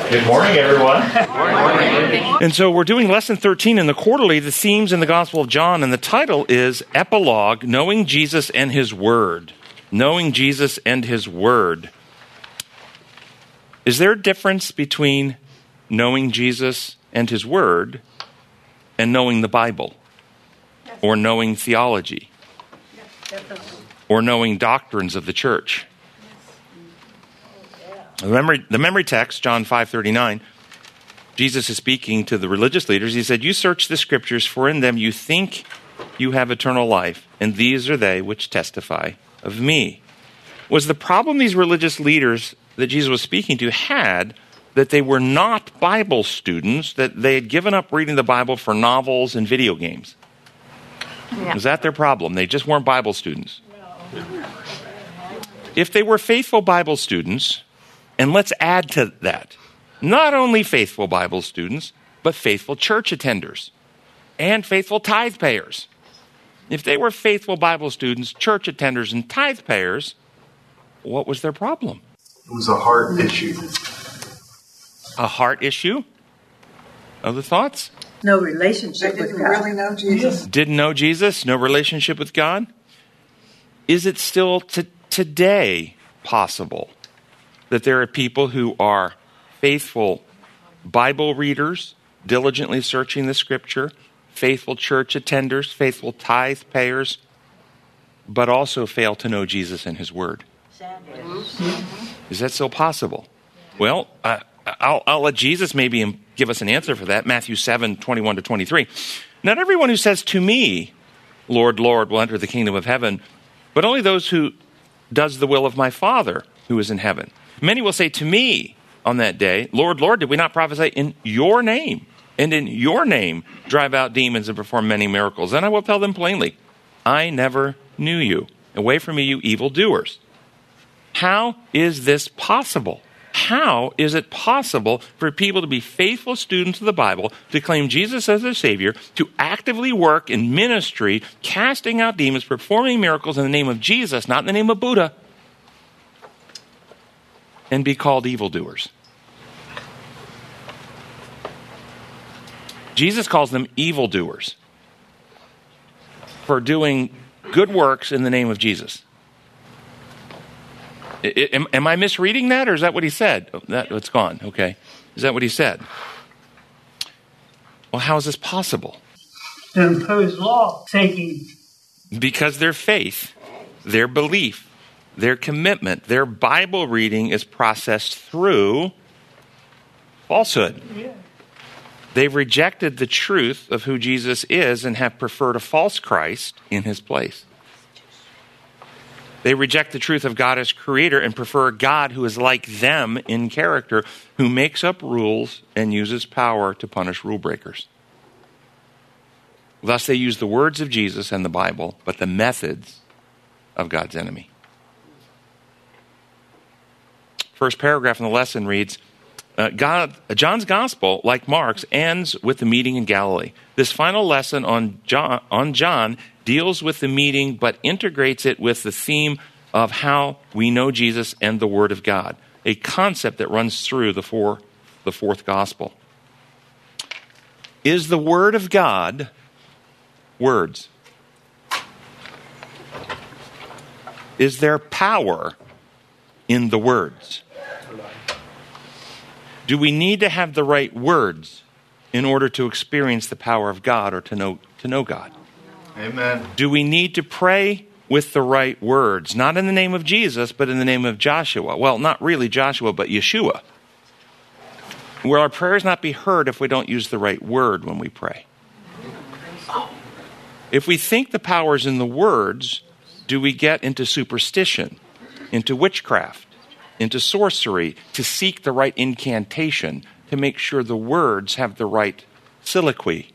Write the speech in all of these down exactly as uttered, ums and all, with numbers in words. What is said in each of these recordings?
Good morning, everyone. Good morning. And so we're doing lesson thirteen in the quarterly, the themes in the Gospel of John, and the title is Epilogue, Knowing Jesus and His Word. Knowing Jesus and His Word. Is there a difference between knowing Jesus and His Word and knowing the Bible? Or knowing theology? Or knowing doctrines of the church? The memory, the memory text, John five thirty-nine, Jesus is speaking to the religious leaders. He said, "You search the scriptures, for in them you think you have eternal life, and these are they which testify of me." Was the problem these religious leaders that Jesus was speaking to had that they were not Bible students, that they had given up reading the Bible for novels and video games? Yeah. Was that their problem? They just weren't Bible students. No. If they were faithful Bible students, and let's add to that, not only faithful Bible students, but faithful church attenders and faithful tithe payers. If they were faithful Bible students, church attenders, and tithe payers, what was their problem? It was a heart issue. A heart issue? Other thoughts? No relationship They with didn't God. really know Jesus. Didn't know Jesus? No relationship with God? Is it still t- today possible that there are people who are faithful Bible readers, diligently searching the scripture, faithful church attenders, faithful tithe payers, but also fail to know Jesus and His Word? Is that still possible? Well, uh, I'll, I'll let Jesus maybe give us an answer for that. Matthew seven, twenty-one to twenty-three. Not everyone who says to me, "Lord, Lord," will enter the kingdom of heaven, but only those who does the will of my Father who is in heaven. Many will say to me on that day, "Lord, Lord, did we not prophesy in your name? And in your name drive out demons and perform many miracles?" And I will tell them plainly, "I never knew you. Away from me, you evildoers." How is this possible? How is it possible for people to be faithful students of the Bible, to claim Jesus as their Savior, to actively work in ministry, casting out demons, performing miracles in the name of Jesus, not in the name of Buddha, and be called evildoers? Jesus calls them evildoers for doing good works in the name of Jesus. I, I, am, am I misreading that, or is that what he said? Oh, that, it's gone. Okay. Is that what he said? Well, how is this possible? To impose law, taking. Because their faith, their belief, their commitment, their Bible reading is processed through falsehood. Yeah. They've rejected the truth of who Jesus is and have preferred a false Christ in His place. They reject the truth of God as creator and prefer a God who is like them in character, who makes up rules and uses power to punish rule breakers. Thus they use the words of Jesus and the Bible, but the methods of God's enemy. First paragraph in the lesson reads, uh, God, John's gospel, like Mark's, ends with the meeting in Galilee. This final lesson on John, on John deals with the meeting, but integrates it with the theme of how we know Jesus and the Word of God, a concept that runs through the, four, the fourth gospel. Is the Word of God words? Is there power in the words? Do we need to have the right words in order to experience the power of God or to know to know God? Amen. Do we need to pray with the right words? Not in the name of Jesus, but in the name of Joshua. Well, not really Joshua, but Yeshua. Will our prayers not be heard if we don't use the right word when we pray? If we think the power is in the words, do we get into superstition, into witchcraft, into sorcery, to seek the right incantation, to make sure the words have the right soliloquy?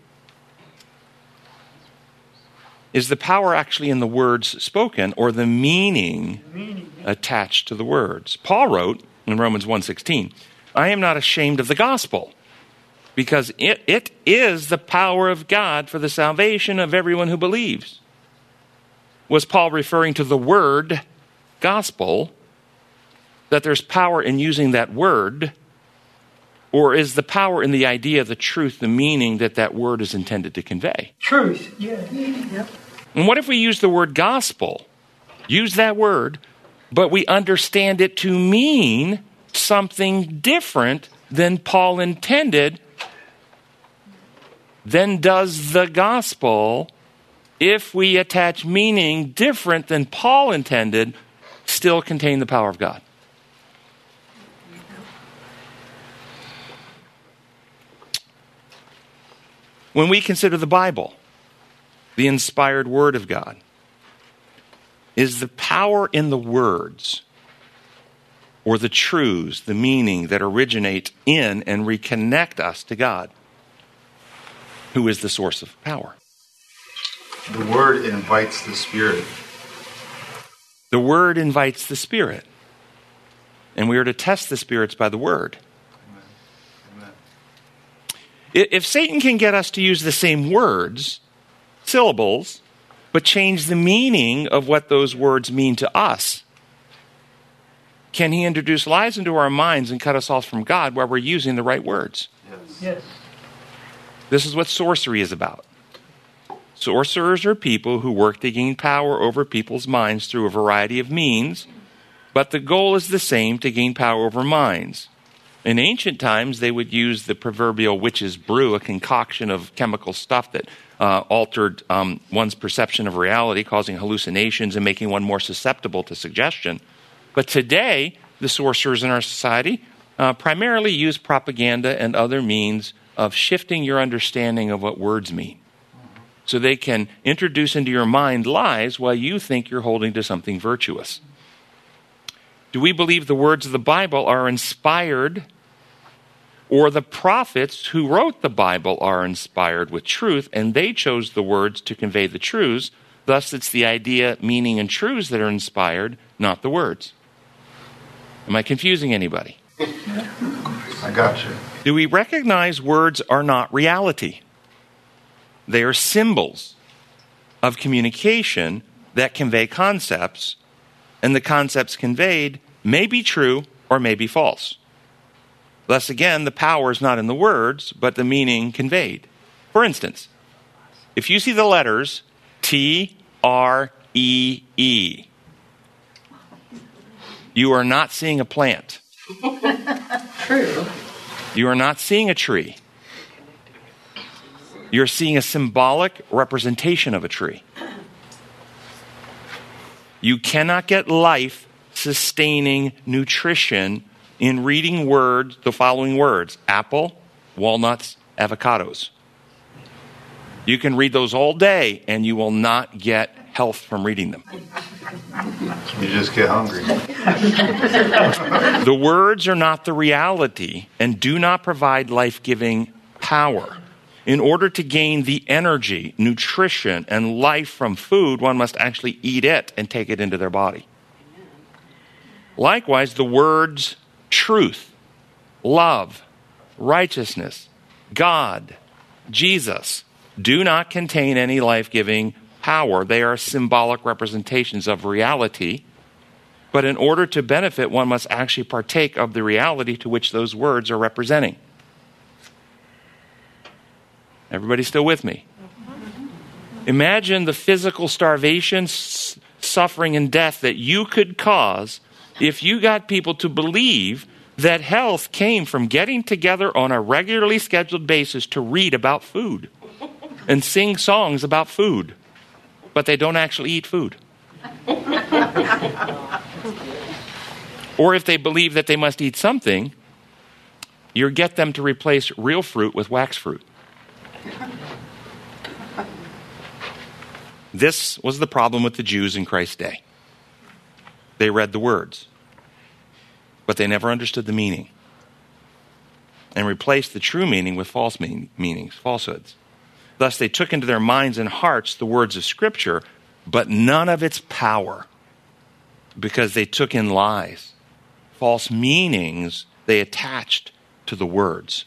Is the power actually in the words spoken or the meaning attached to the words? Paul wrote in Romans one sixteen, "I am not ashamed of the gospel, because it, it is the power of God for the salvation of everyone who believes." Was Paul referring to the word gospel, that there's power in using that word, Or is the power in the idea, the truth, the meaning that that word is intended to convey? Truth, yeah. Yep. And what if we use the word gospel, use that word, but we understand it to mean something different than Paul intended? Then does the gospel, if we attach meaning different than Paul intended, still contain the power of God? When we consider the Bible, the inspired word of God, is the power in the words or the truths, the meaning that originate in and reconnect us to God, who is the source of power? The word invites the Spirit. The word invites the Spirit. And we are to test the spirits by the word. If Satan can get us to use the same words, syllables, but change the meaning of what those words mean to us, can he introduce lies into our minds and cut us off from God while we're using the right words? Yes. Yes. This is what sorcery is about. Sorcerers are people who work to gain power over people's minds through a variety of means, but the goal is the same, to gain power over minds. In ancient times, they would use the proverbial witch's brew, a concoction of chemical stuff that uh, altered um, one's perception of reality, causing hallucinations and making one more susceptible to suggestion. But today, the sorcerers in our society uh, primarily use propaganda and other means of shifting your understanding of what words mean. So they can introduce into your mind lies while you think you're holding to something virtuous. Do we believe the words of the Bible are inspired, or the prophets who wrote the Bible are inspired with truth, and they chose the words to convey the truths? Thus, it's the idea, meaning, and truths that are inspired, not the words. Am I confusing anybody? I got you. Do we recognize words are not reality? They are symbols of communication that convey concepts, and the concepts conveyed may be true or may be false. Thus, again, the power is not in the words, but the meaning conveyed. For instance, if you see the letters T R E E, you are not seeing a plant. True. You are not seeing a tree. You're seeing a symbolic representation of a tree. You cannot get life-sustaining nutrition in reading words, the following words: apple, walnuts, avocados. You can read those all day, and you will not get health from reading them. You just get hungry. The words are not the reality and do not provide life-giving power. In order to gain the energy, nutrition, and life from food, one must actually eat it and take it into their body. Likewise, the words truth, love, righteousness, God, Jesus, do not contain any life-giving power. They are symbolic representations of reality. But in order to benefit, one must actually partake of the reality to which those words are representing. Everybody still with me? Imagine the physical starvation, s- suffering, and death that you could cause if you got people to believe that health came from getting together on a regularly scheduled basis to read about food and sing songs about food, but they don't actually eat food. Or if they believe that they must eat something, you get them to replace real fruit with wax fruit. This was the problem with the Jews in Christ's day. They read the words, but they never understood the meaning and replaced the true meaning with false mean- meanings, falsehoods. Thus, they took into their minds and hearts the words of Scripture, but none of its power, because they took in lies, false meanings they attached to the words.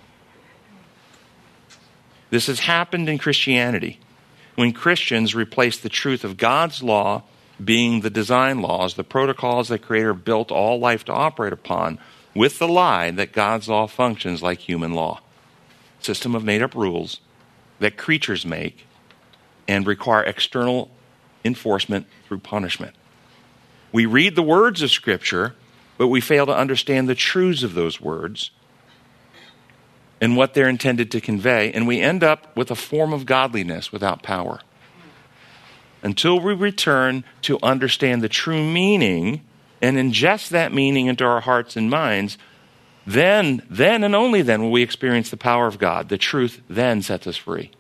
This has happened in Christianity when Christians replace the truth of God's law, being the design laws, the protocols that Creator built all life to operate upon, with the lie that God's law functions like human law. System of made-up rules that creatures make and require external enforcement through punishment. We read the words of Scripture, but we fail to understand the truths of those words and what they're intended to convey, and we end up with a form of godliness without power. Until we return to understand the true meaning and ingest that meaning into our hearts and minds, then, then and only then will we experience the power of God. The truth then sets us free.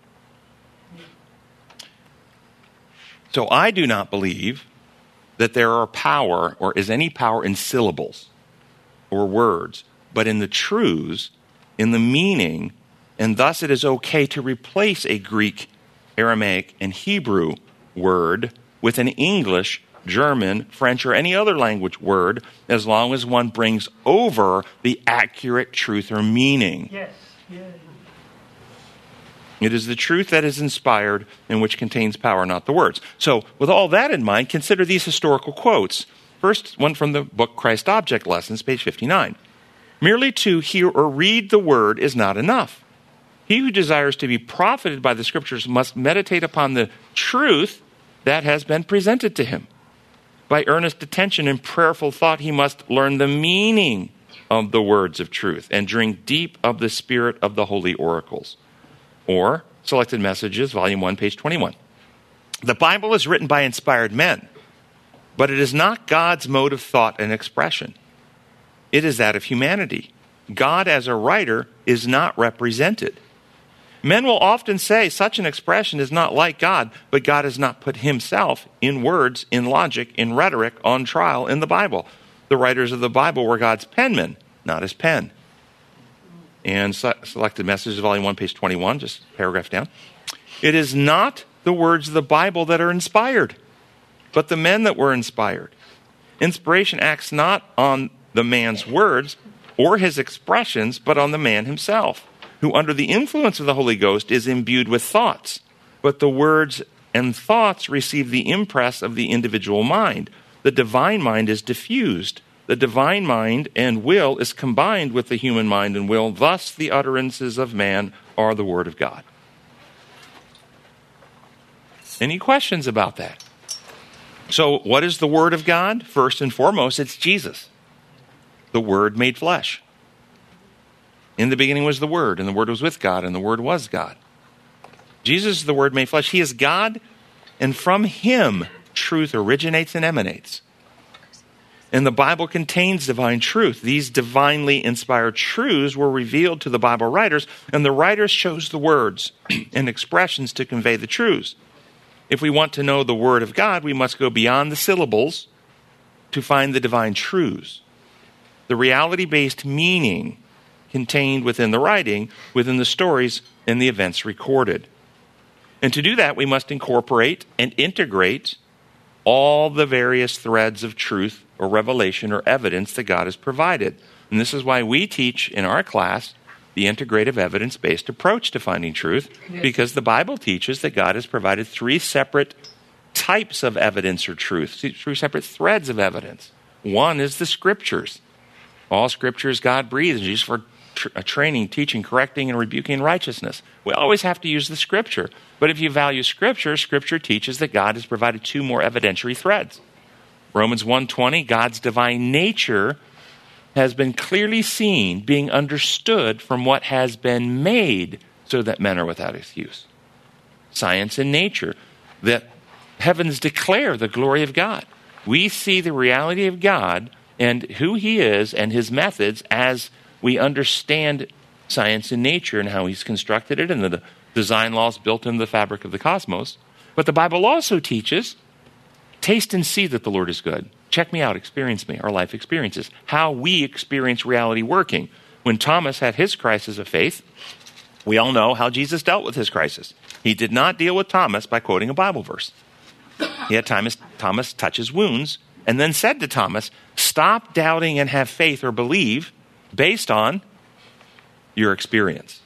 So I do not believe that there are power or is any power in syllables or words, but in the truths, in the meaning, and thus it is okay to replace a Greek, Aramaic, and Hebrew word with an English, German, French, or any other language word, as long as one brings over the accurate truth or meaning. Yes. Yeah. It is the truth that is inspired and which contains power, not the words. So with all that in mind, consider these historical quotes. First, one from the book Christ Object Lessons, page fifty-nine. Merely to hear or read the word is not enough. He who desires to be profited by the Scriptures must meditate upon the truth that has been presented to him. By earnest attention and prayerful thought, he must learn the meaning of the words of truth and drink deep of the spirit of the holy oracles. Or Selected Messages, Volume one, page twenty-one. The Bible is written by inspired men, but it is not God's mode of thought and expression. It is that of humanity. God as a writer is not represented. Men will often say such an expression is not like God, but God has not put himself in words, in logic, in rhetoric, on trial in the Bible. The writers of the Bible were God's penmen, not his pen. And Selected Messages, Volume one, page twenty-one, just a paragraph down. It is not the words of the Bible that are inspired, but the men that were inspired. Inspiration acts not on the man's words or his expressions, but on the man himself, who under the influence of the Holy Ghost is imbued with thoughts. But the words and thoughts receive the impress of the individual mind. The divine mind is diffused. The divine mind and will is combined with the human mind and will. Thus, the utterances of man are the word of God. Any questions about that? So, what is the word of God? First and foremost, it's Jesus, the Word made flesh. In the beginning was the Word, and the Word was with God, and the Word was God. Jesus is the Word made flesh. He is God, and from him truth originates and emanates. And the Bible contains divine truth. These divinely inspired truths were revealed to the Bible writers, and the writers chose the words and expressions to convey the truths. If we want to know the Word of God, we must go beyond the syllables to find the divine truths, the reality-based meaning contained within the writing, within the stories and the events recorded. And to do that, we must incorporate and integrate all the various threads of truth or revelation or evidence that God has provided. And this is why we teach in our class the integrative evidence-based approach to finding truth, because the Bible teaches that God has provided three separate types of evidence or truth, three separate threads of evidence. One is the Scriptures. All Scripture is God-breathed, used for tr- training, teaching, correcting, and rebuking righteousness. We always have to use the Scripture. But if you value Scripture, Scripture teaches that God has provided two more evidentiary threads. Romans one twenty, God's divine nature has been clearly seen, being understood from what has been made, so that men are without excuse. Science and nature, that heavens declare the glory of God. We see the reality of God and who he is and his methods as we understand science and nature and how he's constructed it and the design laws built into the fabric of the cosmos. But the Bible also teaches, taste and see that the Lord is good. Check me out, experience me, our life experiences. How we experience reality working. When Thomas had his crisis of faith, we all know how Jesus dealt with his crisis. He did not deal with Thomas by quoting a Bible verse. He had Thomas, Thomas touch his wounds and then said to Thomas, stop doubting and have faith or believe based on your experience.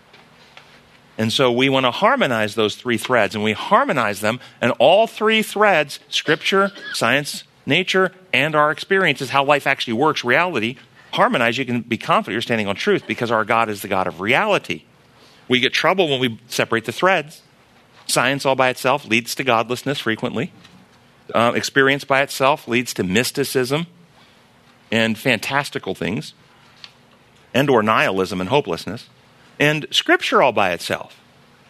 And so we want to harmonize those three threads, and we harmonize them, and all three threads, Scripture, science, nature, and our experiences, how life actually works, reality, harmonize, you can be confident you're standing on truth because our God is the God of reality. We get trouble when we separate the threads. Science all by itself leads to godlessness frequently. Uh, experience by itself leads to mysticism and fantastical things, and or nihilism and hopelessness. And Scripture all by itself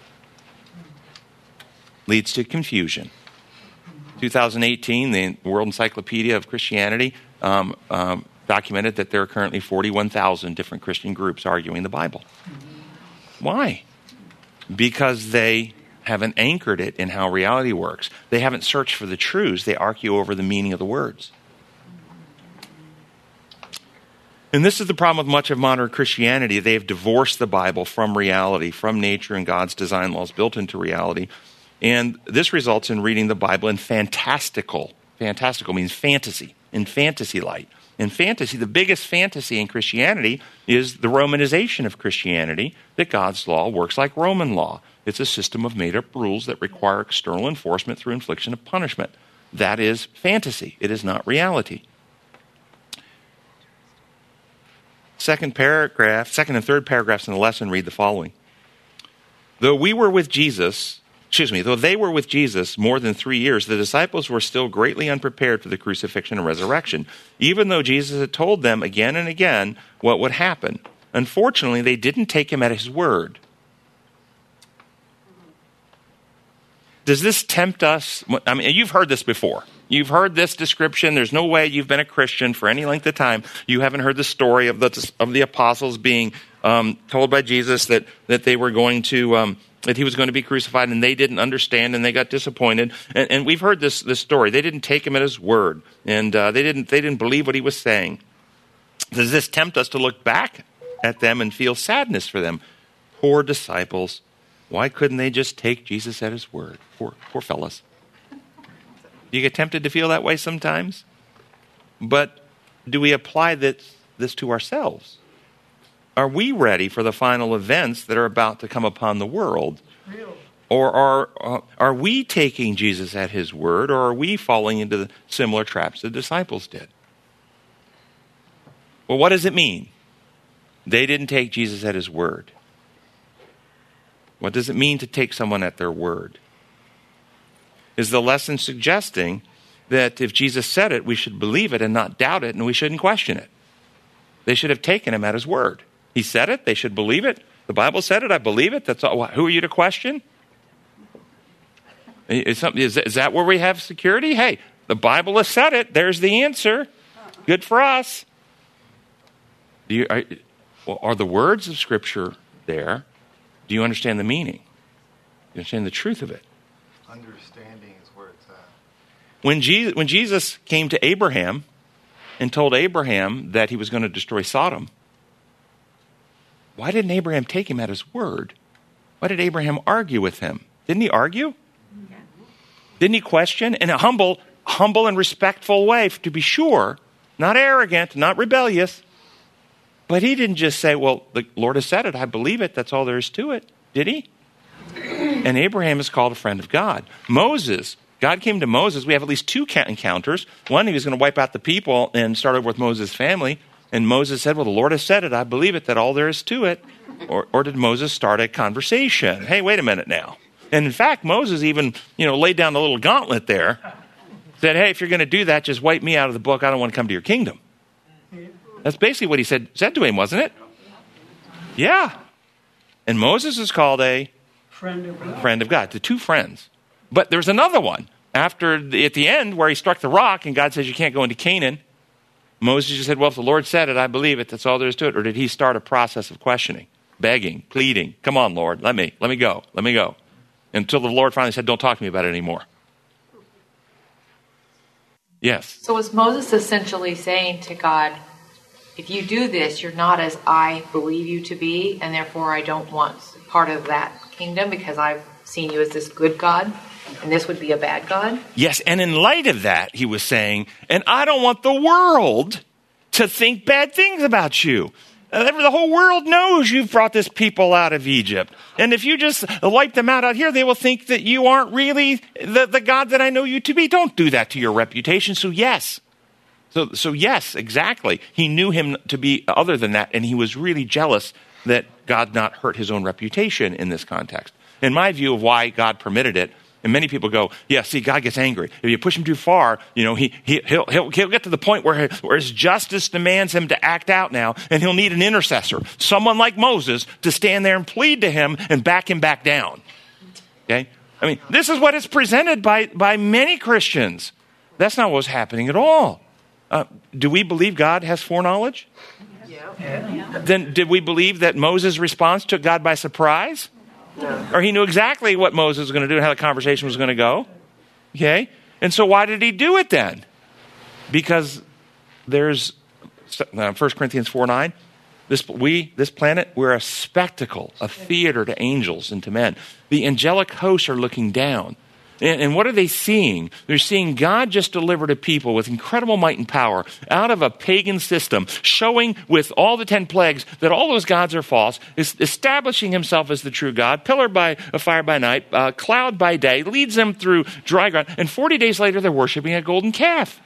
leads to confusion. twenty eighteen, the World Encyclopedia of Christianity um, um, documented that there are currently forty-one thousand different Christian groups arguing the Bible. Why? Because they haven't anchored it in how reality works. They haven't searched for the truths. They argue over the meaning of the words. And this is the problem with much of modern Christianity. They have divorced the Bible from reality, from nature and God's design laws built into reality. And this results in reading the Bible in fantastical. Fantastical means fantasy, in fantasy light. In fantasy, the biggest fantasy in Christianity is the Romanization of Christianity, that God's law works like Roman law. It's a system of made-up rules that require external enforcement through infliction of punishment. That is fantasy. It is not reality. Second paragraph, second and third paragraphs in the lesson read the following. Though we were with Jesus, excuse me, though they were with Jesus more than three years, the disciples were still greatly unprepared for the crucifixion and resurrection, even though Jesus had told them again and again what would happen. Unfortunately, they didn't take him at his word. Does this tempt us? I mean, you've heard this before. You've heard this description. There's no way you've been a Christian for any length of time. You haven't heard the story of the of the apostles being um, told by Jesus that that they were going to um, that he was going to be crucified, and they didn't understand, and they got disappointed. And, and we've heard this this story. They didn't take him at his word, and uh, they didn't they didn't believe what he was saying. Does this tempt us to look back at them and feel sadness for them? Poor disciples. Why couldn't they just take Jesus at his word? Poor, poor fellas. Do you get tempted to feel that way sometimes? But do we apply this, this to ourselves? Are we ready for the final events that are about to come upon the world? Or are, uh, are we taking Jesus at his word, or are we falling into the similar traps the disciples did? Well, what does it mean? They didn't take Jesus at his word. What does it mean to take someone at their word? Is the lesson suggesting that if Jesus said it, we should believe it and not doubt it, and we shouldn't question it? They should have taken him at his word. He said it, they should believe it. The Bible said it, I believe it. That's all. Who are you to question? Is, is, is that where we have security? Hey, the Bible has said it. There's the answer. Good for us. Do you, are, well, are the words of Scripture there? Do you understand the meaning? Do you understand the truth of it? Understanding is where it's at. When Jesus, when Jesus came to Abraham and told Abraham that he was going to destroy Sodom, why didn't Abraham take him at his word? Why did Abraham argue with him? Didn't he argue? Yeah. Didn't he question? In a humble, humble and respectful way, to be sure. Not arrogant, not rebellious. But he didn't just say, well, the Lord has said it. I believe it. That's all there is to it. Did he? And Abraham is called a friend of God. Moses, God came to Moses. We have at least two encounters. One, he was going to wipe out the people and start over with Moses' family. And Moses said, well, the Lord has said it. I believe it. That all there is to it. Or, or did Moses start a conversation? Hey, wait a minute now. And in fact, Moses even, you know, laid down a little gauntlet there. Said, hey, if you're going to do that, just wipe me out of the book. I don't want to come to your kingdom. That's basically what he said, said to him, wasn't it? Yeah. And Moses is called a Friend of God. Friend of God, to two friends. But there's another one. After, the, at the end, where he struck the rock and God says you can't go into Canaan, Moses just said, well, if the Lord said it, I believe it. That's all there is to it. Or did he start a process of questioning, begging, pleading? Come on, Lord, let me, let me go, let me go. Until the Lord finally said, don't talk to me about it anymore. Yes. So was Moses essentially saying to God, if you do this, you're not as I believe you to be, and therefore I don't want part of that kingdom because I've seen you as this good God, and this would be a bad God? Yes, and in light of that, he was saying, and I don't want the world to think bad things about you. The whole world knows you've brought this people out of Egypt. And if you just wipe them out out here, they will think that you aren't really the, the God that I know you to be. Don't do that to your reputation. So yes, So, so yes, exactly. He knew him to be other than that, and he was really jealous that God not hurt his own reputation in this context. In my view of why God permitted it, and many people go, yeah, see, God gets angry. If you push him too far, you know, he, he, he'll, he'll, he'll get to the point where, where his justice demands him to act out now, and he'll need an intercessor, someone like Moses, to stand there and plead to him and back him back down. Okay? I mean, this is what is presented by, by many Christians. That's not what's happening at all. Uh, do we believe God has foreknowledge? Yeah. Yeah. Then did we believe that Moses' response took God by surprise? No. Or he knew exactly what Moses was going to do and how the conversation was going to go? Okay? And so why did he do it then? Because there's uh, First Corinthians four nine. This, we, this planet, we're a spectacle, a theater to angels and to men. The angelic hosts are looking down. And, and what are they seeing? They're seeing God just deliver to people with incredible might and power out of a pagan system, showing with all the ten plagues that all those gods are false, is establishing himself as the true God, pillar by a fire by night, uh, cloud by day, leads them through dry ground, and forty days later they're worshiping a golden calf.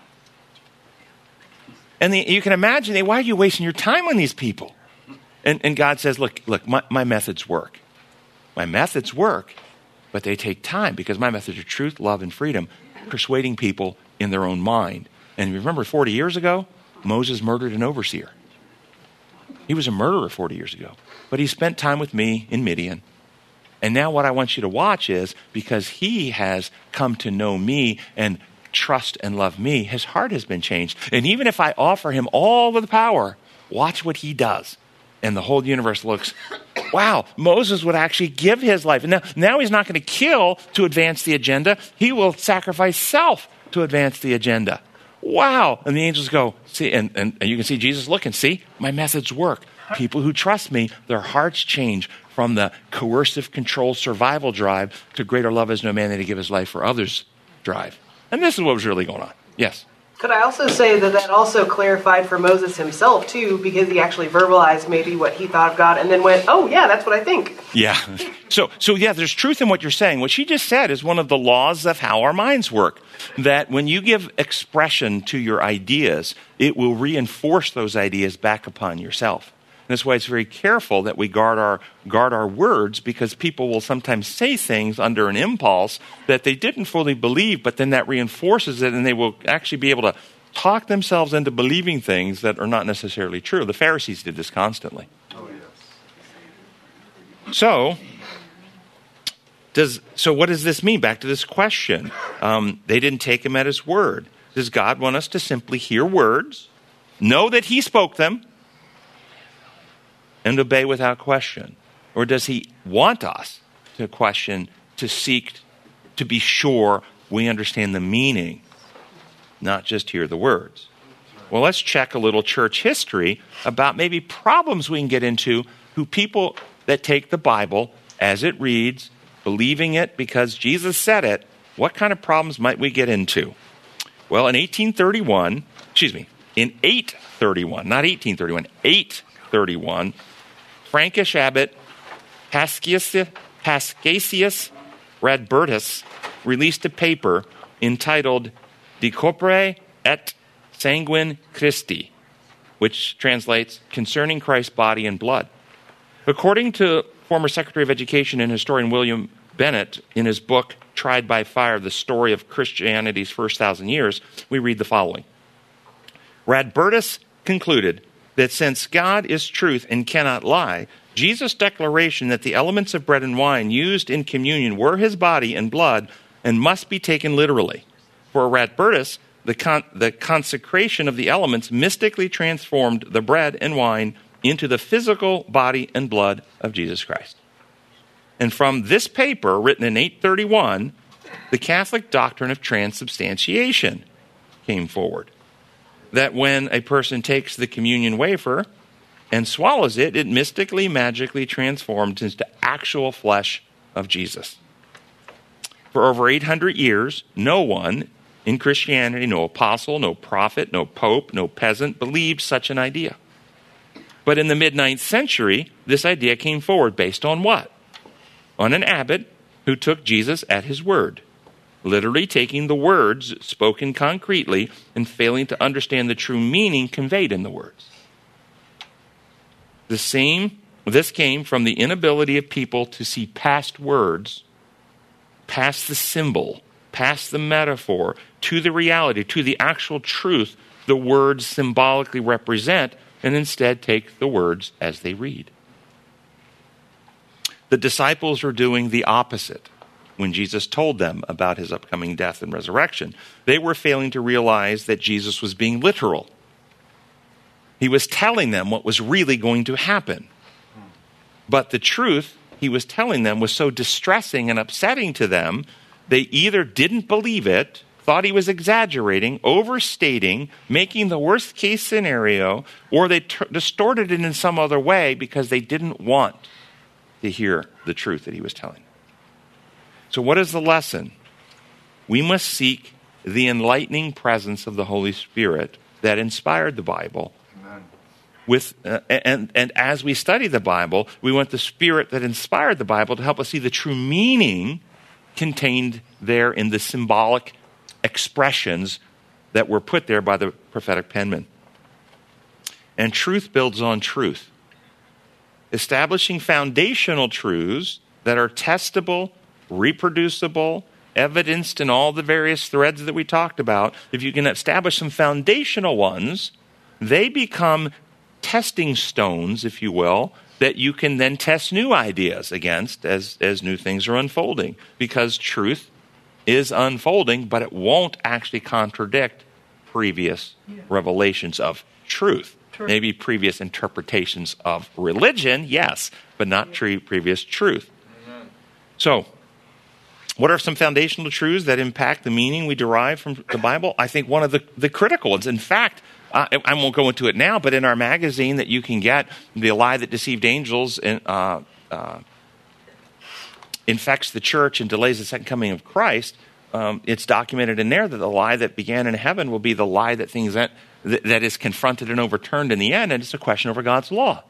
And the, you can imagine, why are you wasting your time on these people? And, and God says, look, look, my, my methods work. My methods work, but they take time because my methods are truth, love, and freedom, persuading people in their own mind. And remember, forty years ago, Moses murdered an overseer. He was a murderer forty years ago. But he spent time with me in Midian. And now what I want you to watch is, because he has come to know me and trust and love me, his heart has been changed. And even if I offer him all of the power, watch what he does. And the whole universe looks, wow, Moses would actually give his life. And now, now he's not going to kill to advance the agenda. He will sacrifice self to advance the agenda. Wow. And the angels go, see, and, and, and you can see Jesus looking, see, my methods work. People who trust me, their hearts change from the coercive control survival drive to greater love is no man that he give his life for others drive. And this is what was really going on. Yes. Could I also say that that also clarified for Moses himself, too, because he actually verbalized maybe what he thought of God and then went, oh, yeah, that's what I think. Yeah. So, so yeah, there's truth in what you're saying. What she just said is one of the laws of how our minds work, that when you give expression to your ideas, it will reinforce those ideas back upon yourself. And that's why it's very careful that we guard our guard our words, because people will sometimes say things under an impulse that they didn't fully believe, but then that reinforces it, and they will actually be able to talk themselves into believing things that are not necessarily true. The Pharisees did this constantly. Oh, yes. So, does so what does this mean? Back to this question. Um, they didn't take him at his word. Does God want us to simply hear words, know that he spoke them, and obey without question? Or does he want us to question, to seek, to be sure we understand the meaning, not just hear the words? Well, let's check a little church history about maybe problems we can get into who people that take the Bible as it reads, believing it because Jesus said it, what kind of problems might we get into? Well, in eighteen thirty-one, excuse me, in eight thirty-one, not eighteen thirty-one, eight thirty-one, Frankish abbot Paschasius, Paschasius Radbertus released a paper entitled De Corpore et Sanguine Christi, which translates Concerning Christ's Body and Blood. According to former Secretary of Education and historian William Bennett, in his book Tried by Fire, The Story of Christianity's First Thousand Years, we read the following. Radbertus concluded that since God is truth and cannot lie, Jesus' declaration that the elements of bread and wine used in communion were his body and blood and must be taken literally. For Radbertus, the, con- the consecration of the elements mystically transformed the bread and wine into the physical body and blood of Jesus Christ. And from this paper, written in eight thirty-one, the Catholic doctrine of transubstantiation came forward. That when a person takes the communion wafer and swallows it, it mystically, magically transforms into actual flesh of Jesus. For over eight hundred years, no one in Christianity, no apostle, no prophet, no pope, no peasant, believed such an idea. But in the mid-ninth century, this idea came forward based on what? On an abbot who took Jesus at his word. literally taking the words spoken concretely and failing to understand the true meaning conveyed in the words. The same, this came from the inability of people to see past words, past the symbol, past the metaphor, to the reality, to the actual truth the words symbolically represent, and instead take the words as they read. The disciples were doing the opposite when Jesus told them about his upcoming death and resurrection. They were failing to realize that Jesus was being literal. He was telling them what was really going to happen. But the truth he was telling them was so distressing and upsetting to them, they either didn't believe it, thought he was exaggerating, overstating, making the worst case scenario, or they t- distorted it in some other way because they didn't want to hear the truth that he was telling. So what is the lesson? We must seek the enlightening presence of the Holy Spirit that inspired the Bible. Amen. With uh, and and as we study the Bible, we want the Spirit that inspired the Bible to help us see the true meaning contained there in the symbolic expressions that were put there by the prophetic penman. And truth builds on truth. Establishing foundational truths that are testable, reproducible, evidenced in all the various threads that we talked about. If you can establish some foundational ones, they become testing stones, if you will, that you can then test new ideas against as, as new things are unfolding. Because truth is unfolding, but it won't actually contradict previous yeah. revelations of truth. True. Maybe previous interpretations of religion, yes, but not true previous truth. Amen. So, what are some foundational truths that impact the meaning we derive from the Bible? I think one of the, the critical ones, in fact, uh, I won't go into it now, but in our magazine that you can get, The Lie That Deceived Angels, in, uh, uh, infects the church and delays the second coming of Christ, um, it's documented in there that the lie that began in heaven will be the lie that things that, that, that is confronted and overturned in the end, and it's a question over God's law.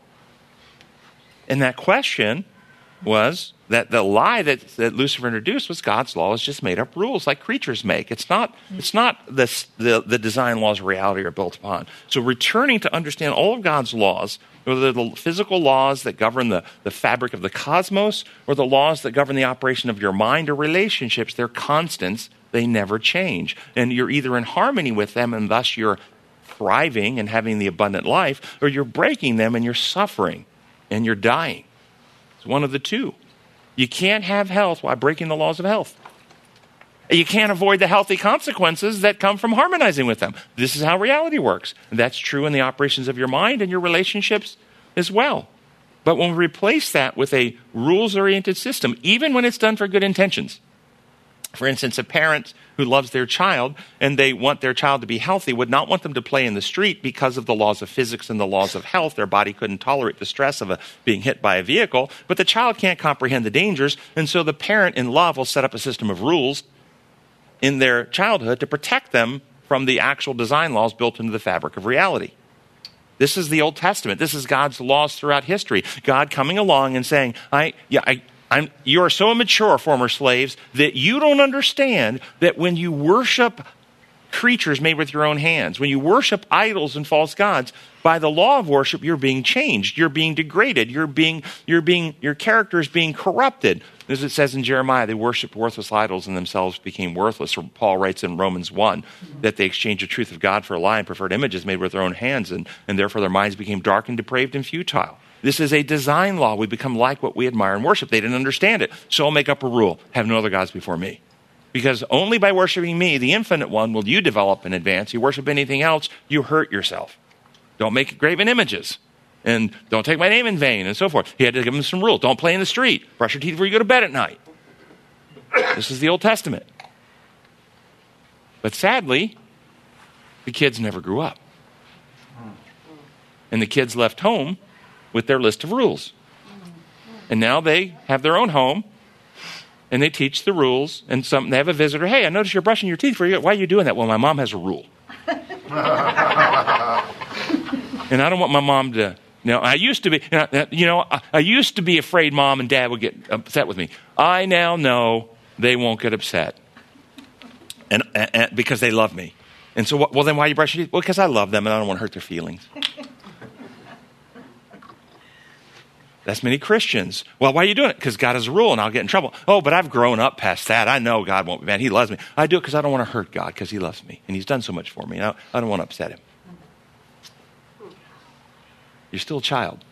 And that question was that the lie that, that Lucifer introduced was God's law is just made up rules like creatures make. It's not, it's not the, the, the design laws of reality are built upon. So returning to understand all of God's laws, whether the physical laws that govern the, the fabric of the cosmos or the laws that govern the operation of your mind or relationships, they're constants. They never change. And you're either in harmony with them and thus you're thriving and having the abundant life, or you're breaking them and you're suffering and you're dying. It's one of the two. You can't have health while breaking the laws of health. You can't avoid the healthy consequences that come from harmonizing with them. This is how reality works. And that's true in the operations of your mind and your relationships as well. But when we replace that with a rules-oriented system, even when it's done for good intentions, for instance, a parent who loves their child and they want their child to be healthy would not want them to play in the street because of the laws of physics and the laws of health. Their body couldn't tolerate the stress of a, being hit by a vehicle, but the child can't comprehend the dangers, and so the parent in love will set up a system of rules in their childhood to protect them from the actual design laws built into the fabric of reality. This is the Old Testament. This is God's laws throughout history. God coming along and saying, I, yeah, I, I'm, you are so immature, former slaves, that you don't understand that when you worship creatures made with your own hands, when you worship idols and false gods, by the law of worship, you're being changed. You're being degraded. You're being, you're being, your character is being corrupted. As it says in Jeremiah, they worshiped worthless idols and themselves became worthless. Or Paul writes in Romans one that they exchanged the truth of God for a lie and preferred images made with their own hands, and, and therefore their minds became dark and depraved and futile. This is a design law. We become like what we admire and worship. They didn't understand it. So I'll make up a rule. Have no other gods before me. Because only by worshiping me, the infinite one, will you develop and advance. You worship anything else, you hurt yourself. Don't make graven images. And don't take my name in vain, and so forth. He had to give them some rules. Don't play in the street. Brush your teeth before you go to bed at night. This is the Old Testament. But sadly, the kids never grew up. And the kids left home with their list of rules. And now they have their own home, and they teach the rules, and some they have a visitor. Hey, I noticed you're brushing your teeth. Why are you doing that? Well, my mom has a rule. And I don't want my mom to, you know, I used to be, you know, I used to be afraid mom and dad would get upset with me. I now know they won't get upset. and, and, and because they love me. And so, well, then why are you brushing your teeth? Well, because I love them and I don't want to hurt their feelings. That's many Christians. Well, why are you doing it? Because God has a rule and I'll get in trouble. Oh, but I've grown up past that. I know God won't be mad. He loves me. I do it because I don't want to hurt God because he loves me. And he's done so much for me. I don't want to upset him. You're still a child.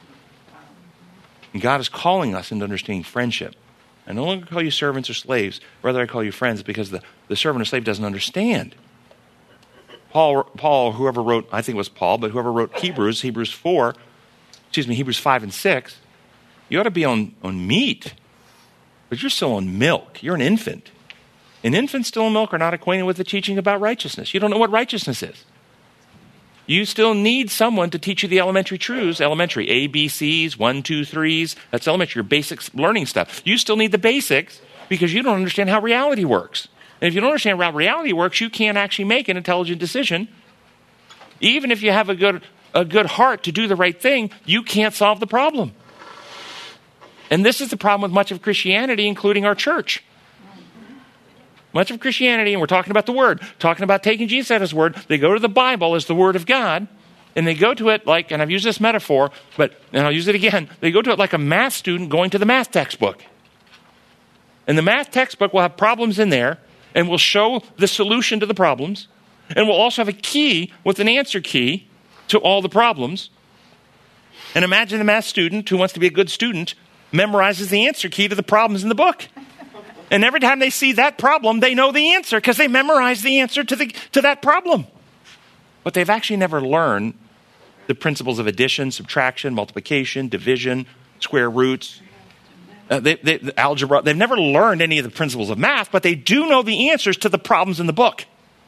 And God is calling us into understanding friendship. I no longer call you servants or slaves. Rather, I call you friends because the, the servant or slave doesn't understand. Paul, Paul, whoever wrote, I think it was Paul, but whoever wrote Hebrews, Hebrews four, excuse me, Hebrews five and six, you ought to be on, on meat, but you're still on milk. You're an infant. An infant still on milk are not acquainted with the teaching about righteousness. You don't know what righteousness is. You still need someone to teach you the elementary truths, elementary, A, B, C's, one, two, threes. That's elementary, your basic learning stuff. You still need the basics because you don't understand how reality works. And if you don't understand how reality works, you can't actually make an intelligent decision. Even if you have a good a good heart to do the right thing, you can't solve the problem. And this is the problem with much of Christianity, including our church. Much of Christianity, and we're talking about the Word, talking about taking Jesus at his word, they go to the Bible as the Word of God, and they go to it like, and I've used this metaphor, but, and I'll use it again, they go to it like a math student going to the math textbook. And the math textbook will have problems in there, and will show the solution to the problems, and will also have a key with an answer key to all the problems. And imagine the math student who wants to be a good student memorizes the answer key to the problems in the book. And every time they see that problem, they know the answer because they memorized the answer to the to that problem. But they've actually never learned the principles of addition, subtraction, multiplication, division, square roots, uh, they, they, the algebra. They've never learned any of the principles of math, but they do know the answers to the problems in the book.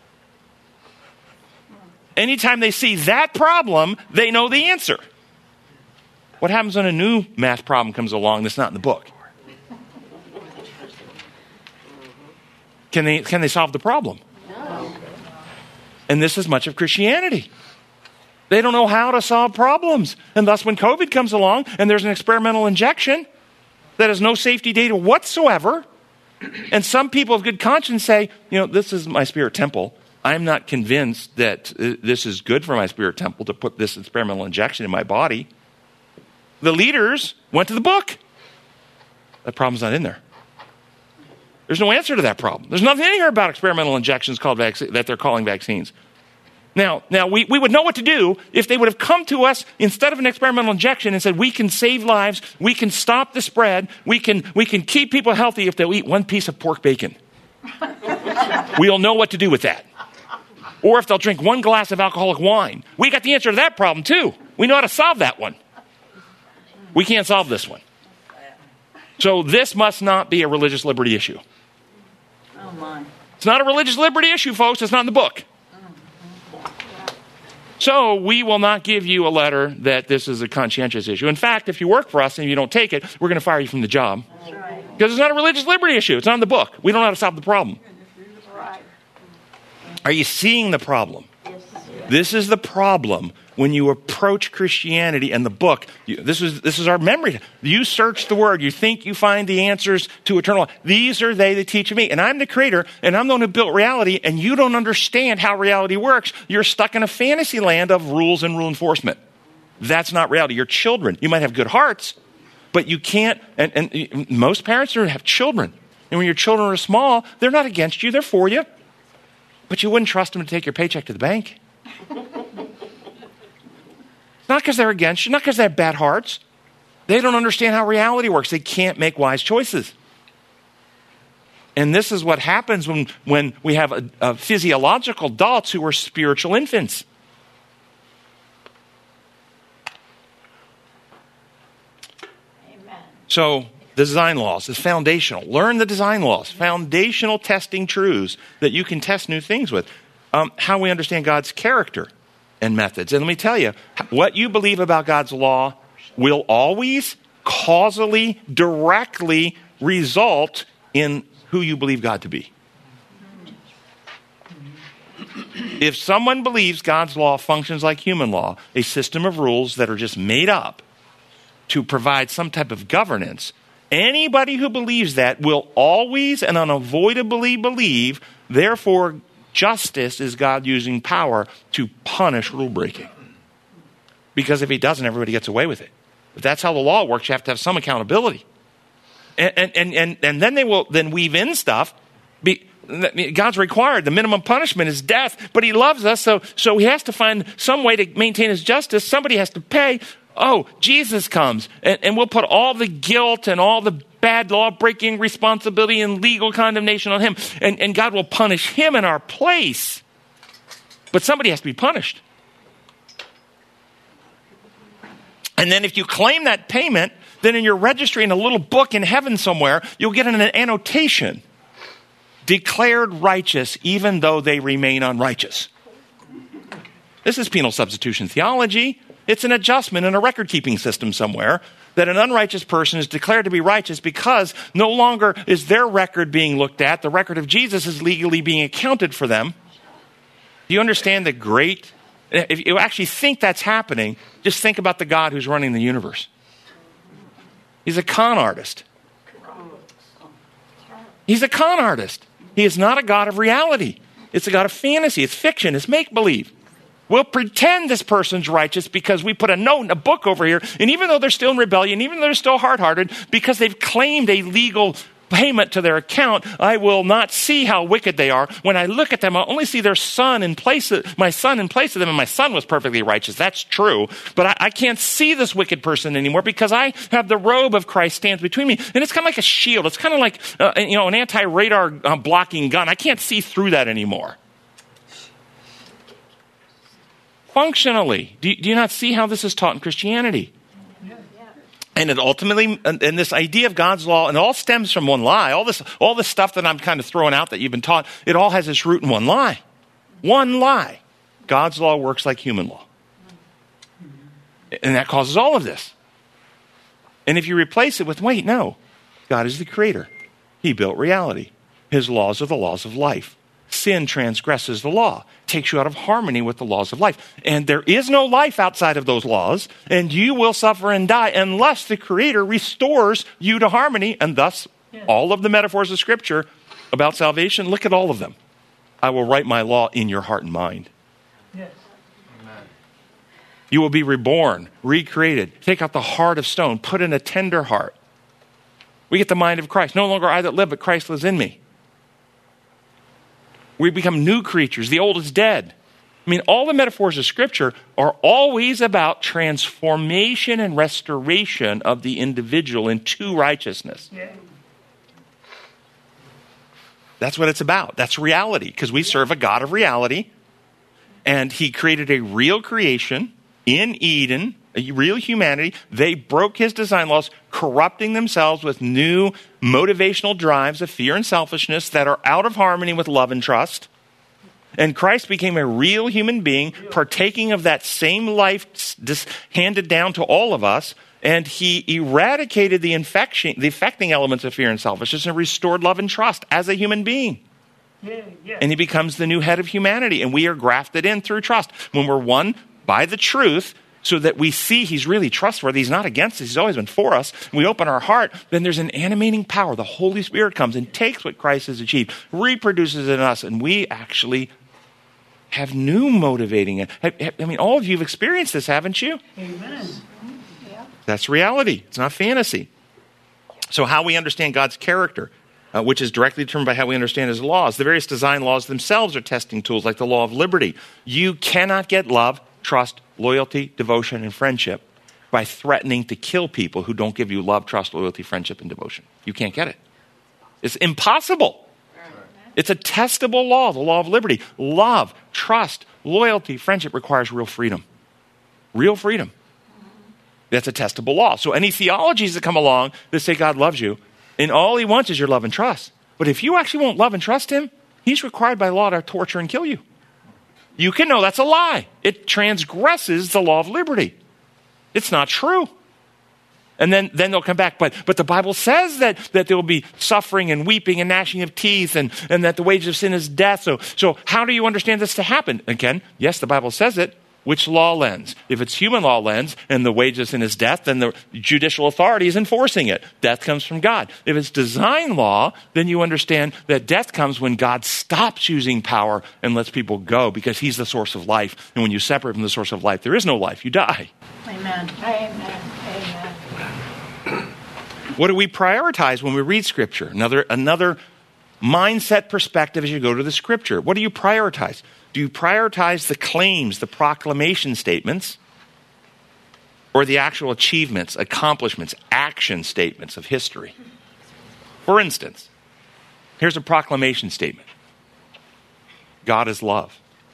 Anytime they see that problem, they know the answer. What happens when a new math problem comes along that's not in the book? Can they, can they solve the problem? No. And this is much of Christianity. They don't know how to solve problems. And thus when COVID comes along and there's an experimental injection that has no safety data whatsoever, and some people of good conscience say, you know, this is my spirit temple. I'm not convinced that uh, this is good for my spirit temple to put this experimental injection in my body. The leaders went to the book. That problem's not in there. There's no answer to that problem. There's nothing in here about experimental injections called vac- that they're calling vaccines. Now, now we, we would know what to do if they would have come to us instead of an experimental injection and said, we can save lives, we can stop the spread, we can, we can keep people healthy if they'll eat one piece of pork bacon. We'll know what to do with that. Or if they'll drink one glass of alcoholic wine. We got the answer to that problem too. We know how to solve that one. We can't solve this one. So this must not be a religious liberty issue. Oh my. It's not a religious liberty issue, folks. It's not in the book. So we will not give you a letter that this is a conscientious issue. In fact, if you work for us and you don't take it, we're going to fire you from the job. Because it's not a religious liberty issue. It's not in the book. We don't know how to solve the problem. Are you seeing the problem? This is the problem when you approach Christianity and the book. You, this is this is our memory. You search the Word. You think you find the answers to eternal life. These are they that teach me. And I'm the creator, and I'm the one who built reality, and you don't understand how reality works. You're stuck in a fantasy land of rules and rule enforcement. That's not reality. You're children. You might have good hearts, but you can't, and, and most parents have children. And when your children are small, they're not against you. They're for you. But you wouldn't trust them to take your paycheck to the bank. Not because they're against you, not because they have bad hearts. They don't understand how reality works. They can't make wise choices. And this is what happens when, when we have a, a physiological adults who are spiritual infants. Amen. So the design laws is foundational. Learn the design laws, foundational testing truths that you can test new things with. Um, how we understand God's character and methods. And let me tell you, what you believe about God's law will always causally, directly result in who you believe God to be. If someone believes God's law functions like human law, a system of rules that are just made up to provide some type of governance, Anybody who believes that will always and unavoidably believe, therefore, justice is God using power to punish rule breaking. Because if he doesn't, everybody gets away with it. If that's how the law works, you have to have some accountability. And and and and, and then they will then weave in stuff. Be, God's required. The minimum punishment is death, but he loves us, so so he has to find some way to maintain his justice. Somebody has to pay. Oh, Jesus comes, and, and we'll put all the guilt and all the bad law-breaking responsibility and legal condemnation on him, and, and God will punish him in our place. But somebody has to be punished. And then if you claim that payment, then in your registry in a little book in heaven somewhere, you'll get an annotation. Declared righteous even though they remain unrighteous. This is penal substitution theology. It's an adjustment in a record-keeping system somewhere that an unrighteous person is declared to be righteous because no longer is their record being looked at. The record of Jesus is legally being accounted for them. Do you understand the great... If you actually think that's happening, just think about the God who's running the universe. He's a con artist. He's a con artist. He is not a God of reality. It's a God of fantasy. It's fiction. It's make-believe. We'll pretend this person's righteous because we put a note in a book over here, and even though they're still in rebellion, even though they're still hard-hearted, because they've claimed a legal payment to their account, I will not see how wicked they are. When I look at them, I'll only see their son in place of, my son in place of them, and my son was perfectly righteous. That's true. But I, I can't see this wicked person anymore because I have the robe of Christ stands between me. And it's kind of like a shield. It's kind of like uh, you know, an anti-radar uh, blocking gun. I can't see through that anymore. Functionally, do, do you not see how this is taught in Christianity? And it ultimately, and, and this idea of God's law, and it all stems from one lie. All this, all this stuff that I'm kind of throwing out that you've been taught, it all has its root in one lie. One lie. God's law works like human law. And that causes all of this. And if you replace it with, wait, no, God is the creator. He built reality. His laws are the laws of life. Sin transgresses the law, takes you out of harmony with the laws of life. And there is no life outside of those laws, and you will suffer and die unless the Creator restores you to harmony. And thus, yes. all of the metaphors of Scripture about salvation, look at all of them. I will write my law in your heart and mind. Yes. Amen. You will be reborn, recreated. Take out the heart of stone, put in a tender heart. We get the mind of Christ. No longer I that live, but Christ lives in me. We become new creatures. The old is dead. I mean, all the metaphors of Scripture are always about transformation and restoration of the individual into righteousness. Yeah. That's what it's about. That's reality, because we serve a God of reality, and he created a real creation in Eden, a real humanity. They broke his design laws, corrupting themselves with new motivational drives of fear and selfishness that are out of harmony with love and trust. And Christ became a real human being, partaking of that same life handed down to all of us, and he eradicated the infection, the affecting elements of fear and selfishness and restored love and trust as a human being. Yeah, yeah. And he becomes the new head of humanity, and we are grafted in through trust. When we're won by the truth, so that we see he's really trustworthy. He's not against us. He's always been for us. We open our heart, then there's an animating power. The Holy Spirit comes and takes what Christ has achieved, reproduces it in us, and we actually have new motivating. I mean, all of you have experienced this, haven't you? Amen. That's reality. It's not fantasy. So how we understand God's character, uh, which is directly determined by how we understand his laws. The various design laws themselves are testing tools, like the law of liberty. You cannot get love, trust, loyalty, devotion, and friendship by threatening to kill people who don't give you love, trust, loyalty, friendship, and devotion. You can't get it. It's impossible. It's a testable law, the law of liberty. Love, trust, loyalty, friendship requires real freedom. Real freedom. That's a testable law. So any theologies that come along that say God loves you, and all he wants is your love and trust. But if you actually won't love and trust him, he's required by law to torture and kill you. You can know that's a lie. It transgresses the law of liberty. It's not true. And then, then they'll come back. But, but the Bible says that, that there will be suffering and weeping and gnashing of teeth, and, and that the wages of sin is death. So, so how do you understand this to happen? Again, yes, the Bible says it, Which law lens? If it's human law lens and the wage of sin is death, then the judicial authority is enforcing it. Death comes from God. If it's design law, then you understand that death comes when God stops using power and lets people go because he's the source of life. And when you separate from the source of life, there is no life. You die. Amen. Amen. Amen. What do we prioritize when we read Scripture? Another, another mindset perspective as you go to the Scripture. What do you prioritize? Do you prioritize the claims, the proclamation statements, or the actual achievements, accomplishments, action statements of history? For instance, here's a proclamation statement. God is love.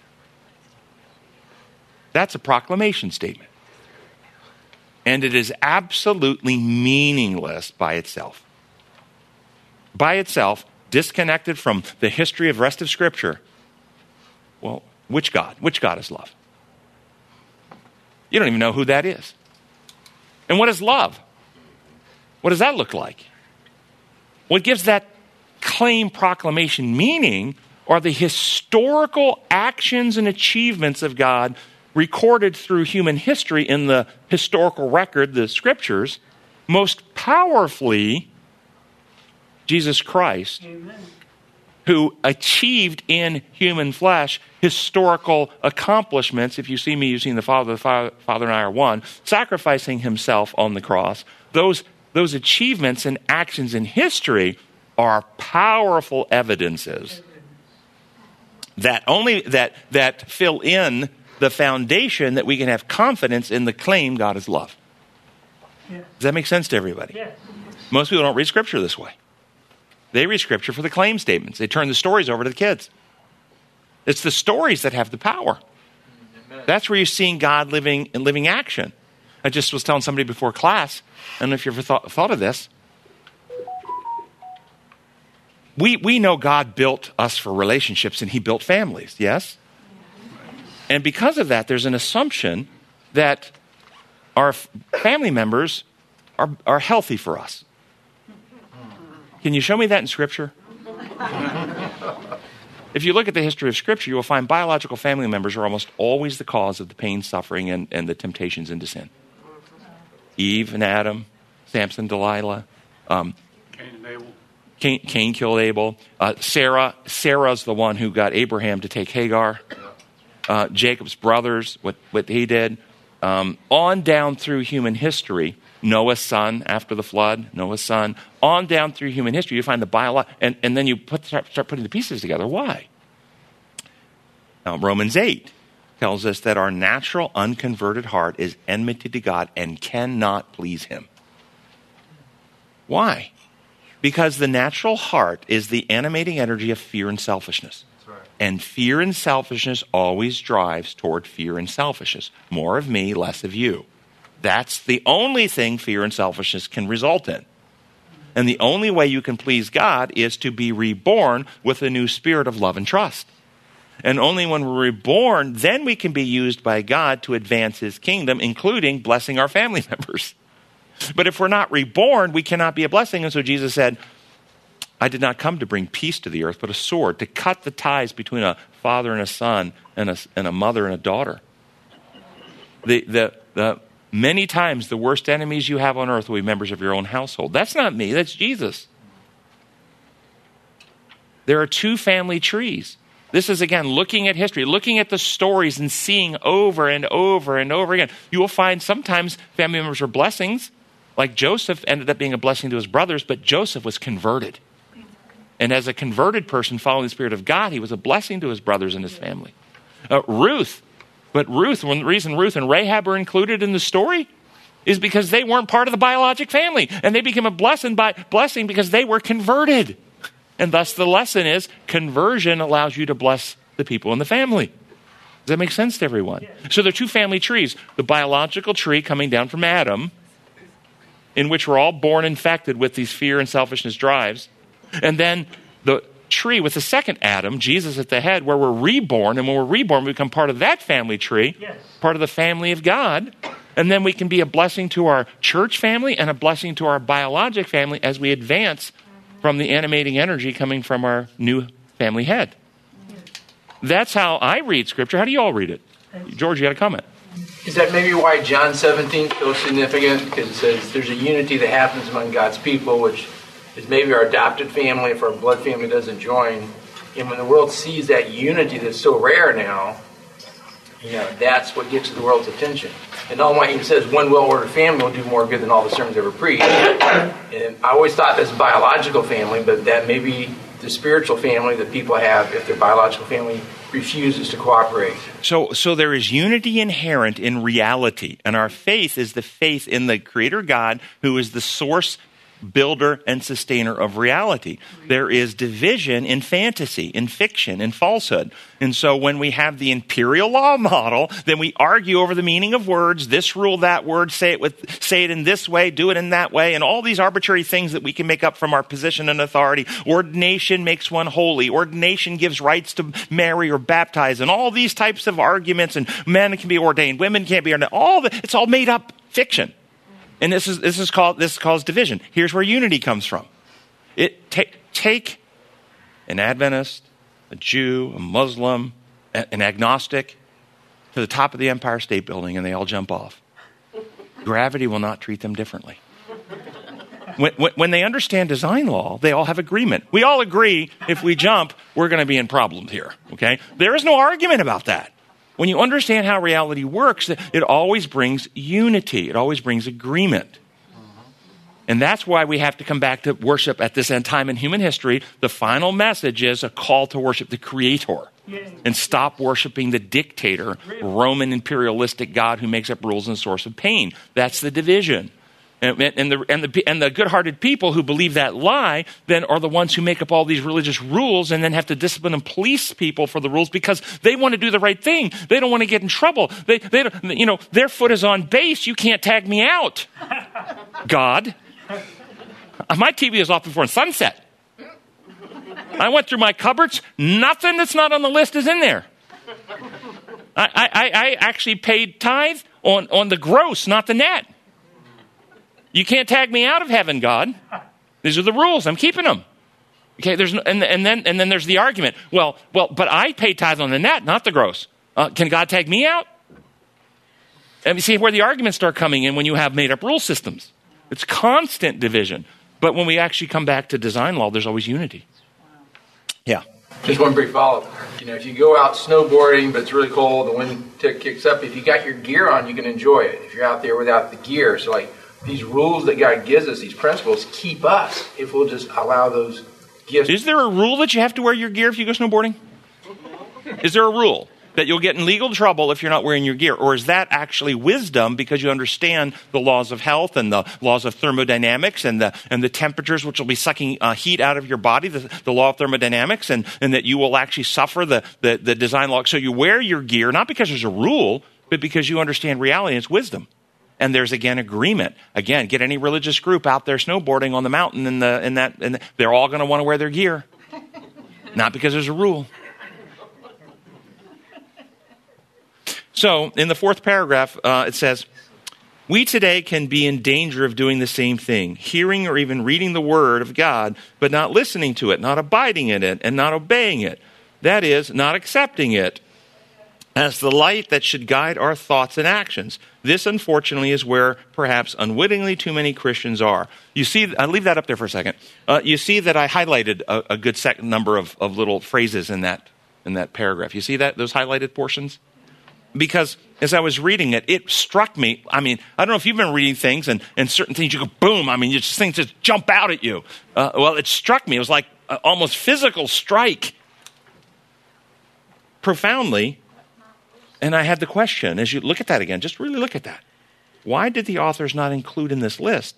That's a proclamation statement. And it is absolutely meaningless by itself. By itself, disconnected from the history of the rest of Scripture. Well, which God? Which God is love? You don't even know who that is. And what is love? What does that look like? What gives that claim, proclamation meaning are the historical actions and achievements of God recorded through human history in the historical record, the Scriptures, most powerfully Jesus Christ. Amen. Who achieved in human flesh historical accomplishments. If you see me, you've seen the Father, the Father, Father and I are one, sacrificing himself on the cross. Those, those achievements and actions in history are powerful evidences that only that that fill in the foundation that we can have confidence in the claim God is love. Yeah. Does that make sense to everybody? Yes. Most people don't read Scripture this way. They read Scripture for the claim statements. They turn the stories over to the kids. It's the stories that have the power. Amen. That's where you're seeing God living in living action. I just was telling somebody before class, I don't know if you ever thought, thought of this. We, we know God built us for relationships and he built families, yes? And because of that, there's an assumption that our f- family members are, are healthy for us. Can you show me that in Scripture? If you look at the history of Scripture, you will find biological family members are almost always the cause of the pain, suffering, and, and the temptations into sin. Eve and Adam, Samson, Delilah, um, Cain and Abel. Cain, Cain killed Abel. Uh, Sarah, Sarah's the one who got Abraham to take Hagar. Uh, Jacob's brothers, what, what he did. Um, on down through human history, Noah's son after the flood, Noah's son, on down through human history, you find the biology, and, and then you put, start, start putting the pieces together. Why? Now, Romans eight tells us that our natural unconverted heart is enmity to God and cannot please him. Why? Because the natural heart is the animating energy of fear and selfishness. That's right. And fear and selfishness always drives toward fear and selfishness. More of me, less of you. That's the only thing fear and selfishness can result in. And the only way you can please God is to be reborn with a new spirit of love and trust. And only when we're reborn, then we can be used by God to advance his kingdom, including blessing our family members. But if we're not reborn, we cannot be a blessing. And so Jesus said, I did not come to bring peace to the earth, but a sword, to cut the ties between a father and a son and a, and a mother and a daughter. The, the, the, many times the worst enemies you have on earth will be members of your own household. That's not me, that's Jesus. There are two family trees. This is, again, looking at history, looking at the stories and seeing over and over and over again. You will find sometimes family members are blessings, like Joseph ended up being a blessing to his brothers, but Joseph was converted. And as a converted person following the Spirit of God, he was a blessing to his brothers and his family. Uh, Ruth, but Ruth, one reason Ruth and Rahab are included in the story is because they weren't part of the biologic family. And they became a blessing by blessing because they were converted. And thus the lesson is conversion allows you to bless the people in the family. Does that make sense to everyone? Yeah. So there are two family trees. The biological tree coming down from Adam, in which we're all born infected with these fear and selfishness drives. And then the tree with the second Adam, Jesus at the head, where we're reborn. And when we're reborn, we become part of that family tree, yes. Part of the family of God. And then we can be a blessing to our church family and a blessing to our biologic family as we advance from the animating energy coming from our new family head. That's how I read Scripture. How do you all read it? George, you got a comment? Is that maybe why John seventeen is so significant? Because it says there's a unity that happens among God's people, which is maybe our adopted family if our blood family doesn't join. And when the world sees that unity that's so rare now, you know, that's what gets the world's attention. And Ellen White even says one well-ordered family will do more good than all the sermons ever preached. And I always thought that's biological family, but that may be the spiritual family that people have if their biological family refuses to cooperate. So, so there is unity inherent in reality, and our faith is the faith in the Creator God, who is the source, builder, and sustainer of reality. There is division in fantasy, in fiction, in falsehood. And so when we have the imperial law model, then we argue over the meaning of words, this rule, that word, say it with, say it in this way, do it in that way, and all these arbitrary things that we can make up from our position and authority. Ordination makes one holy. Ordination gives rights to marry or baptize, and all these types of arguments, and men can be ordained, women can't be ordained. All the, it's all made up fiction. And this is this is called this calls division. Here's where unity comes from. It take take an Adventist, a Jew, a Muslim, a, an agnostic to the top of the Empire State Building, and they all jump off. Gravity will not treat them differently. When, when, when they understand design law, they all have agreement. We all agree if we jump, we're going to be in problems here. Okay, there is no argument about that. When you understand how reality works, it always brings unity. It always brings agreement. And that's why we have to come back to worship at this end time in human history. The final message is a call to worship the Creator and stop worshiping the dictator, Roman imperialistic God who makes up rules and source of pain. That's the division. And, and the and the and the good-hearted people who believe that lie then are the ones who make up all these religious rules and then have to discipline and police people for the rules because they want to do the right thing. They don't want to get in trouble. They they don't, you know, their foot is on base. You can't tag me out. God, my T V is off before sunset. I went through my cupboards. Nothing that's not on the list is in there. I I, I actually paid tithe on on the gross, not the net. You can't tag me out of heaven, God. These are the rules. I'm keeping them. Okay, there's no, and, and then and then there's the argument. Well, well, but I pay tithe on the net, not the gross. Uh, can God tag me out? And you see where the arguments start coming in when you have made up rule systems. It's constant division. But when we actually come back to design law, there's always unity. Yeah. Just one brief follow-up. You know, if you go out snowboarding, but it's really cold, the wind tick kicks up. If you got your gear on, you can enjoy it. If you're out there without the gear, so like. These rules that God gives us, these principles, keep us if we'll just allow those gifts. Is there a rule that you have to wear your gear if you go snowboarding? Is there a rule that you'll get in legal trouble if you're not wearing your gear? Or is that actually wisdom because you understand the laws of health and the laws of thermodynamics and the and the temperatures which will be sucking uh, heat out of your body, the, the law of thermodynamics, and, and that you will actually suffer the, the, the design law. So you wear your gear, not because there's a rule, but because you understand reality and it's wisdom. And there's, again, agreement. Again, get any religious group out there snowboarding on the mountain, and the, and that, and they're all going to want to wear their gear. Not because there's a rule. So, in the fourth paragraph, uh, it says, we today can be in danger of doing the same thing, hearing or even reading the word of God, but not listening to it, not abiding in it, and not obeying it. That is, not accepting it as the light that should guide our thoughts and actions. This, unfortunately, is where perhaps unwittingly too many Christians are. You see, I'll leave that up there for a second. Uh, you see that I highlighted a, a good sec- number of, of little phrases in that in that paragraph. You see that, those highlighted portions? Because as I was reading it, it struck me. I mean, I don't know if you've been reading things and, and certain things you go, boom. I mean, you just things just jump out at you. Uh, well, it struck me. It was like a, almost physical strike. Profoundly. And I had the question, as you look at that again, just really look at that. Why did the authors not include in this list?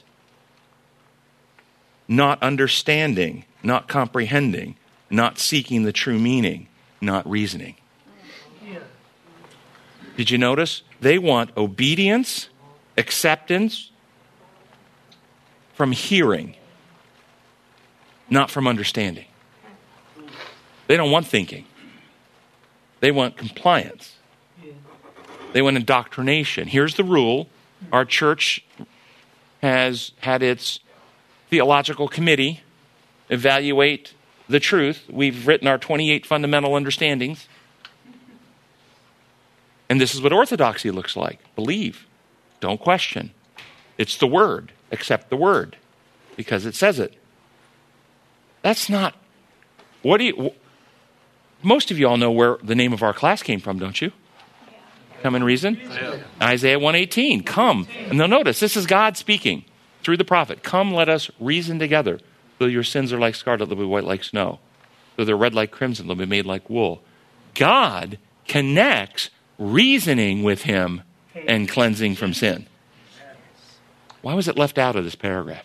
Not understanding, not comprehending, not seeking the true meaning, not reasoning. Yeah. Did you notice? They want obedience, acceptance from hearing, not from understanding. They don't want thinking. They want compliance. They want indoctrination. Here's the rule. Our church has had its theological committee evaluate the truth. We've written our twenty-eight fundamental understandings. And this is what orthodoxy looks like. Believe. Don't question. It's the word. Accept the word because it says it. That's not, what do you, most of you all know where the name of our class came from, don't you? Come and reason? Yeah. Isaiah one eighteen, come. And now notice, this is God speaking through the prophet. Come, let us reason together. Though your sins are like scarlet, they'll be white like snow. Though they're red like crimson, they'll be made like wool. God connects reasoning with him and cleansing from sin. Why was it left out of this paragraph?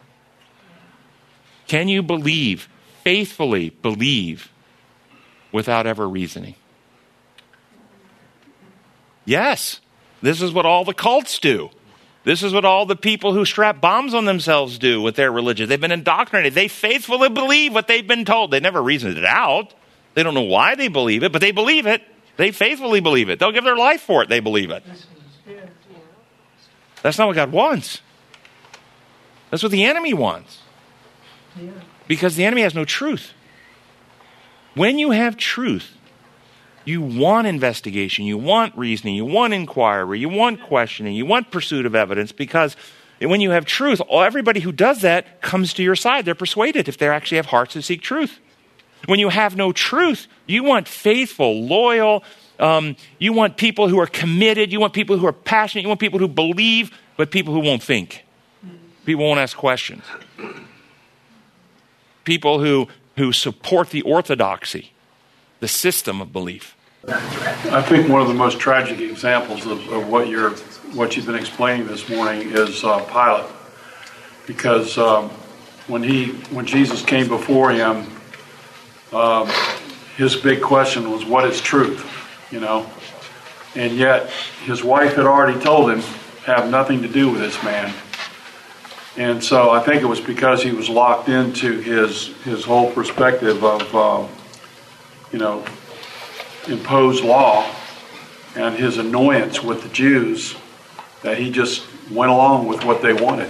Can you believe, faithfully believe, without ever reasoning? Yes. This is what all the cults do. This is what all the people who strap bombs on themselves do with their religion. They've been indoctrinated. They faithfully believe what they've been told. They never reasoned it out. They don't know why they believe it, but they believe it. They faithfully believe it. They'll give their life for it. They believe it. That's not what God wants. That's what the enemy wants. Because the enemy has no truth. When you have truth, you want investigation, you want reasoning, you want inquiry, you want questioning, you want pursuit of evidence, because when you have truth, everybody who does that comes to your side. They're persuaded if they actually have hearts that seek truth. When you have no truth, you want faithful, loyal, um, you want people who are committed, you want people who are passionate, you want people who believe, but people who won't think. People won't ask questions. People who, who support the orthodoxy, the system of belief. I think one of the most tragic examples of, of what you're, what you've been explaining this morning is uh, Pilate, because um, when he, when Jesus came before him, um, his big question was, "What is truth?" You know, and yet his wife had already told him, "Have nothing to do with this man." And so I think it was because he was locked into his his whole perspective of, uh, you know, imposed law and his annoyance with the Jews that he just went along with what they wanted.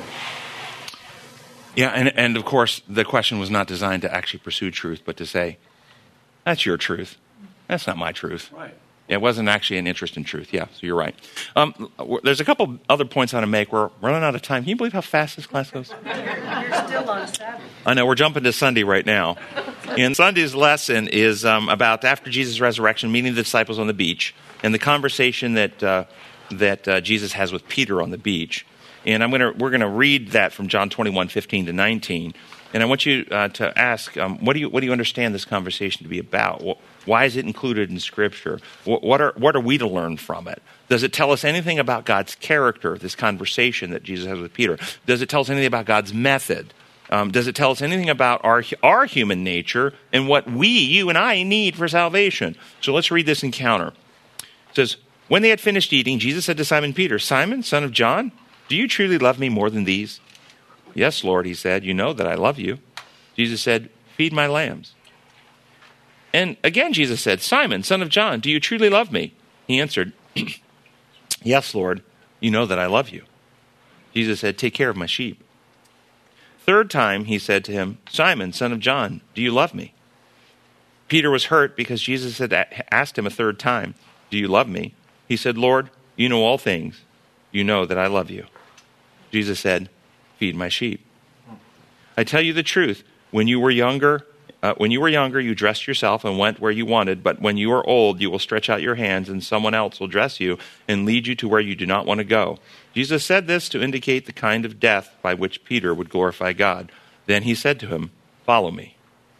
Yeah, and, and of course, the question was not designed to actually pursue truth, but to say, that's your truth. That's not my truth. Right. It wasn't actually an interest in truth. Yeah, so you're right. Um, there's a couple other points I want to make. We're running out of time. Can you believe how fast this class goes? You're still on Sabbath. I know. We're jumping to Sunday right now. And Sunday's lesson is um, about after Jesus' resurrection, meeting the disciples on the beach, and the conversation that uh, that uh, Jesus has with Peter on the beach. And I'm gonna we're gonna read that from John twenty-one, fifteen to nineteen. And I want you uh, to ask, um, what do you what do you understand this conversation to be about? Why is it included in Scripture? What are what are we to learn from it? Does it tell us anything about God's character, this conversation that Jesus has with Peter? Does it tell us anything about God's method? Um, does it tell us anything about our our human nature and what we, you and I, need for salvation? So let's read this encounter. It says, when they had finished eating, Jesus said to Simon Peter, "Simon, son of John, do you truly love me more than these?" "Yes, Lord," he said, "you know that I love you." Jesus said, "Feed my lambs." And again Jesus said, "Simon, son of John, do you truly love me?" He answered, "Yes, Lord, you know that I love you." Jesus said, "Take care of my sheep." Third time he said to him, "Simon, son of John, do you love me?" Peter was hurt because Jesus had asked him a third time, "Do you love me?" He said, "Lord, you know all things. You know that I love you." Jesus said, "Feed my sheep. I tell you the truth, when you were younger, uh, when you were younger, you dressed yourself and went where you wanted, but when you are old, you will stretch out your hands and someone else will dress you and lead you to where you do not want to go." Jesus said this to indicate the kind of death by which Peter would glorify God. Then he said to him, "Follow me."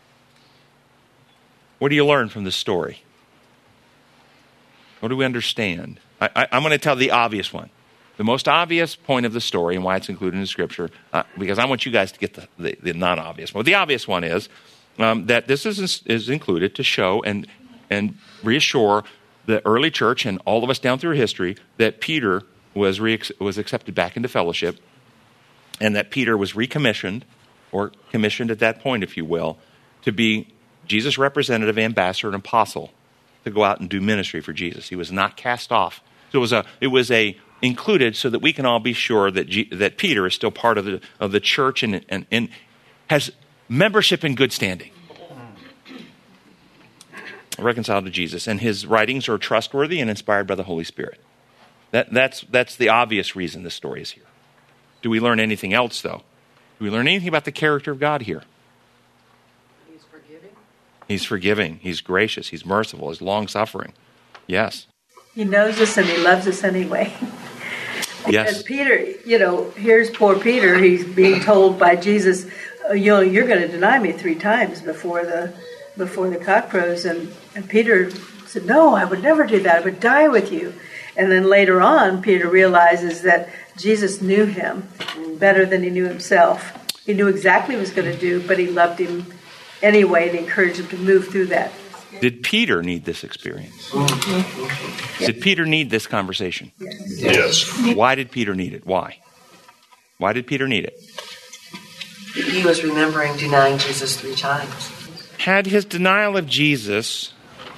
What do you learn from this story? What do we understand? I, I, I'm going to tell the obvious one. The most obvious point of the story and why it's included in Scripture, uh, because I want you guys to get the, the, the non-obvious one. The obvious one is um, that this is, is included to show and, and reassure the early church and all of us down through history that Peter was, re- was accepted back into fellowship, and that Peter was recommissioned, or commissioned at that point, if you will, to be Jesus' representative, ambassador, and apostle, to go out and do ministry for Jesus. He was not cast off. So it was a, it was a included so that we can all be sure that G, that Peter is still part of the of the church and, and and has membership in good standing. reconciled to Jesus, and his writings are trustworthy and inspired by the Holy Spirit. That, that's, that's the obvious reason this story is here. Do we learn anything else, though? Do we learn anything about the character of God here? He's forgiving. He's forgiving. He's gracious. He's merciful. He's long-suffering. Yes. He knows us and he loves us anyway. Because Yes. Peter, you know, here's poor Peter. He's being told by Jesus, oh, you know, you're going to deny me three times before the before the cock crows. And, and Peter said, no, I would never do that. I would die with you. And then later on, Peter realizes that Jesus knew him better than he knew himself. He knew exactly what he was going to do, but he loved him anyway and encouraged him to move through that. Did Peter need this experience? Did Peter need this conversation? Yes. Why did Peter need it? Why? Why did Peter need it? He was remembering denying Jesus three times. Had his denial of Jesus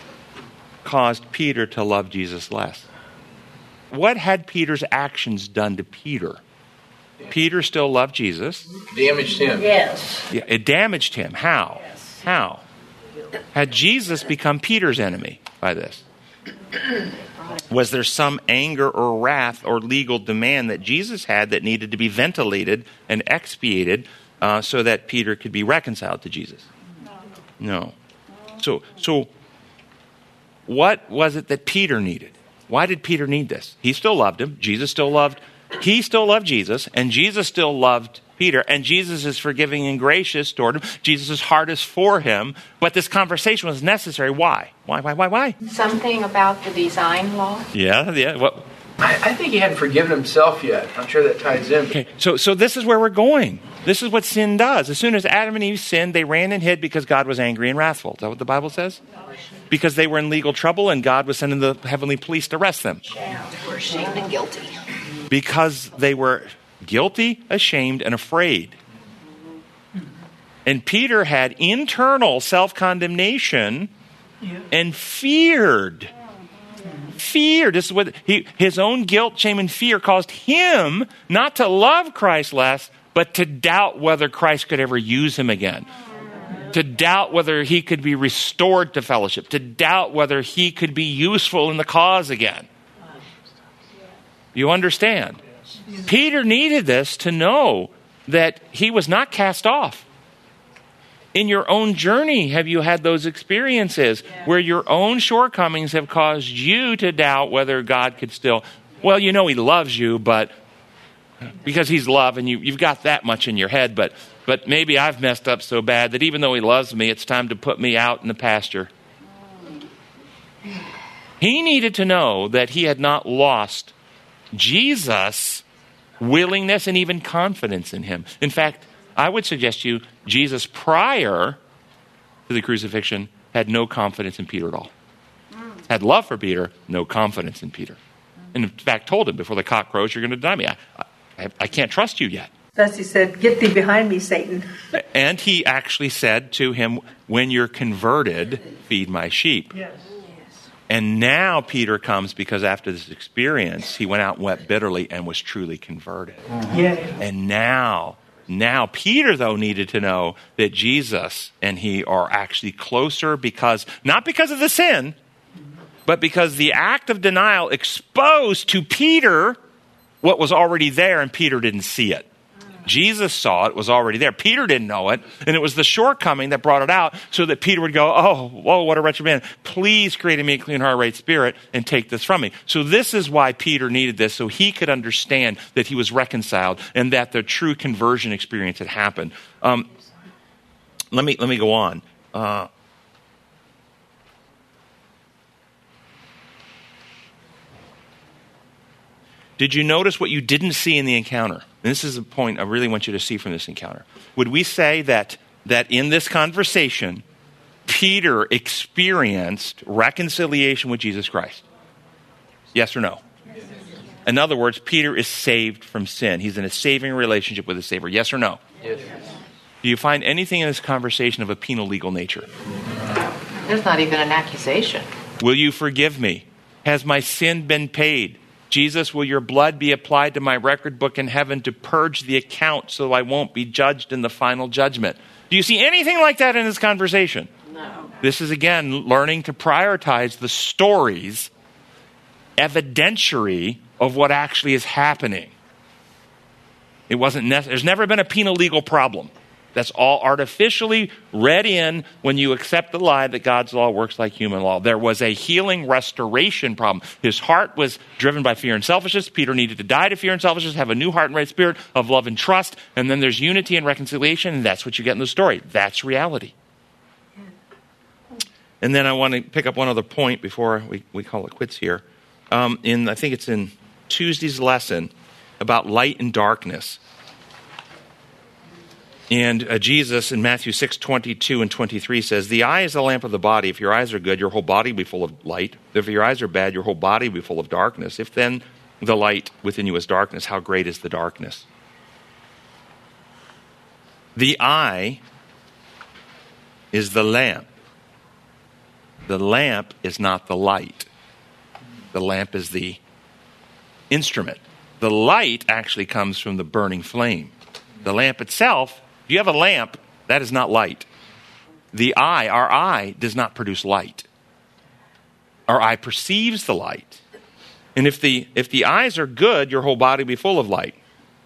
caused Peter to love Jesus less? What had Peter's actions done to Peter? Peter still loved Jesus. Damaged him. Yes. Yeah, it damaged him. How? How? Had Jesus become Peter's enemy by this? Was there some anger or wrath or legal demand that Jesus had that needed to be ventilated and expiated uh, so that Peter could be reconciled to Jesus? No. So, so what was it that Peter needed? Why did Peter need this? He still loved him. Jesus still loved, he still loved Jesus, and Jesus still loved Peter, and Jesus is forgiving and gracious toward him. Jesus' heart is for him, but this conversation was necessary. Why? Why, why, why, why? Something about the design law. Yeah, yeah. What? I, I think he hadn't forgiven himself yet. I'm sure that ties in. Okay, so so this is where we're going. This is what sin does. As soon as Adam and Eve sinned, they ran and hid because God was angry and wrathful. Is that what the Bible says? Because they were in legal trouble and God was sending the heavenly police to arrest them. We're ashamed and guilty. Because they were guilty, ashamed, and afraid. And Peter had internal self-condemnation and feared. Fear. This is what he, his own guilt, shame, and fear caused him not to love Christ less, but to doubt whether Christ could ever use him again. To doubt whether he could be restored to fellowship. To doubt whether he could be useful in the cause again. You understand? Peter needed this to know that he was not cast off. In your own journey, have you had those experiences where your own shortcomings have caused you to doubt whether God could still, well, you know he loves you, but because he's love and you, you've got that much in your head, but but maybe I've messed up so bad that even though he loves me, it's time to put me out in the pasture. He needed to know that he had not lost Jesus' willingness and even confidence in him. In fact, I would suggest to you, Jesus prior to the crucifixion had no confidence in Peter at all. Had love for Peter, no confidence in Peter. And in fact told him before the cock crows, you're going to deny me. I, I, I can't trust you yet. Thus he said, get thee behind me, Satan. And he actually said to him, when you're converted, feed my sheep. Yes. And now Peter comes because after this experience, he went out and wept bitterly and was truly converted. Yeah. And now, now Peter, though, needed to know that Jesus and he are actually closer because, not because of the sin, but because the act of denial exposed to Peter what was already there and Peter didn't see it. Jesus saw it, was already there. Peter didn't know it, and it was the shortcoming that brought it out so that Peter would go, oh, whoa, what a wretched man. Please create in me a clean heart, right spirit, and take this from me. So this is why Peter needed this, so he could understand that he was reconciled and that the true conversion experience had happened. Um, let me let me go on. Uh, Did you notice what you didn't see in the encounter? And this is a point I really want you to see from this encounter. Would we say that that in this conversation, Peter experienced reconciliation with Jesus Christ? Yes or no? Yes. In other words, Peter is saved from sin. He's in a saving relationship with his Savior. Yes or no? Yes. Do you find anything in this conversation of a penal legal nature? There's not even an accusation. Will you forgive me? Has my sin been paid? Jesus, will your blood be applied to my record book in heaven to purge the account so I won't be judged in the final judgment? Do you see anything like that in this conversation? No. This is, again, learning to prioritize the stories, evidentiary of what actually is happening. It wasn't necessary. There's never been a penal legal problem. That's all artificially read in when you accept the lie that God's law works like human law. There was a healing restoration problem. His heart was driven by fear and selfishness. Peter needed to die to fear and selfishness, have a new heart and right spirit of love and trust. And then there's unity and reconciliation, and that's what you get in the story. That's reality. And then I want to pick up one other point before we, we call it quits here. Um, in I think it's in Tuesday's lesson about light and darkness. And uh, Jesus in Matthew six twenty-two and twenty-three says, "The eye is the lamp of the body. If your eyes are good, your whole body will be full of light. If your eyes are bad, your whole body will be full of darkness. If then the light within you is darkness, how great is the darkness?" The eye is the lamp. The lamp is not the light. The lamp is the instrument. The light actually comes from the burning flame. The lamp itself, if you have a lamp, that is not light. The eye, our eye, does not produce light. Our eye perceives the light. And if the if the eyes are good, your whole body will be full of light.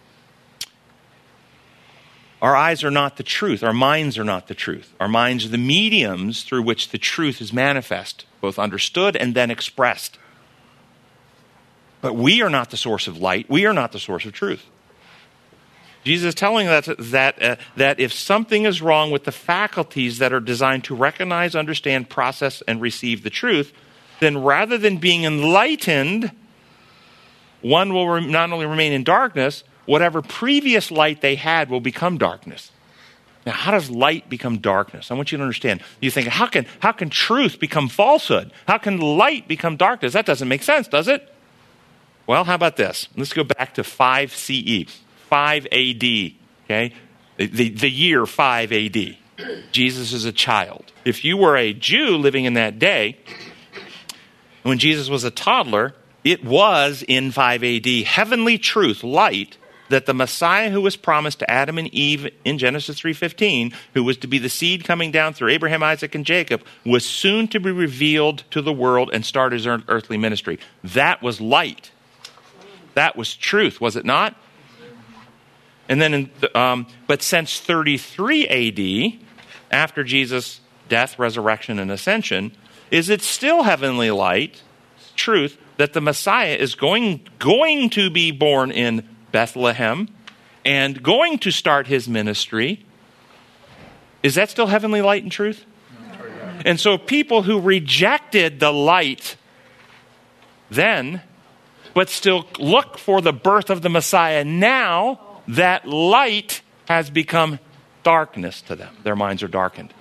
Our eyes are not the truth. Our minds are not the truth. Our minds are the mediums through which the truth is manifest, both understood and then expressed. But we are not the source of light. We are not the source of truth. Jesus is telling us that, that, uh, that if something is wrong with the faculties that are designed to recognize, understand, process, and receive the truth, then rather than being enlightened, one will re- not only remain in darkness, whatever previous light they had will become darkness. Now, how does light become darkness? I want you to understand. You think, how can, how can truth become falsehood? How can light become darkness? That doesn't make sense, does it? Well, how about this? Let's go back to five C E, five A D, okay? The, the year five A D. Jesus is a child. If you were a Jew living in that day, when Jesus was a toddler, it was in five A D heavenly truth, light, that the Messiah who was promised to Adam and Eve in Genesis three fifteen, who was to be the seed coming down through Abraham, Isaac, and Jacob, was soon to be revealed to the world and start his earthly ministry. That was light. That was truth, was it not? And then, in the, um, but since thirty-three A D, after Jesus' death, resurrection, and ascension, is it still heavenly light, truth, that the Messiah is going, going to be born in Bethlehem and going to start his ministry? Is that still heavenly light and truth? And so people who rejected the light then, but still look for the birth of the Messiah now, that light has become darkness to them. Their minds are darkened.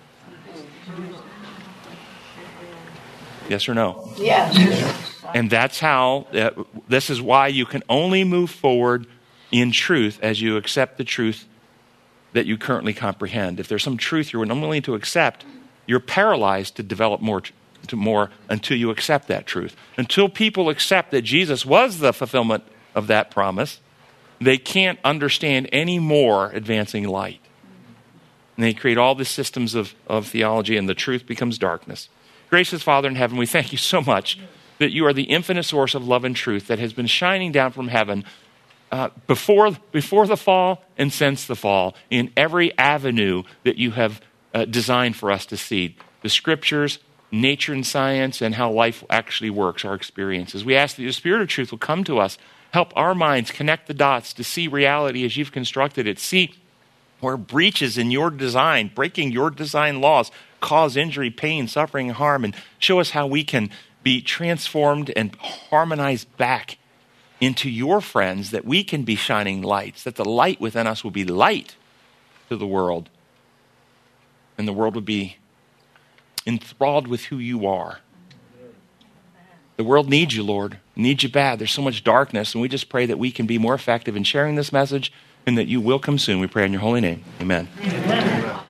Yes or no? Yes. And that's how, uh, this is why you can only move forward in truth as you accept the truth that you currently comprehend. If there's some truth you're unwilling to accept, you're paralyzed to develop more truth. To more until you accept that truth. Until people accept that Jesus was the fulfillment of that promise, they can't understand any more advancing light. And they create all the systems of, of theology, and the truth becomes darkness. Gracious Father in heaven, we thank you so much that you are the infinite source of love and truth that has been shining down from heaven uh, before, before the fall and since the fall in every avenue that you have uh, designed for us to see. The scriptures, nature and science, and how life actually works, our experiences. We ask that the Spirit of truth will come to us, help our minds connect the dots to see reality as you've constructed it, see where breaches in your design, breaking your design laws, cause injury, pain, suffering, and harm, and show us how we can be transformed and harmonized back into your friends, that we can be shining lights, that the light within us will be light to the world, and the world would be enthralled with who you are. The world needs you, Lord. Needs you bad. There's so much darkness, and we just pray that we can be more effective in sharing this message and that you will come soon. We pray in your holy name. Amen. Amen.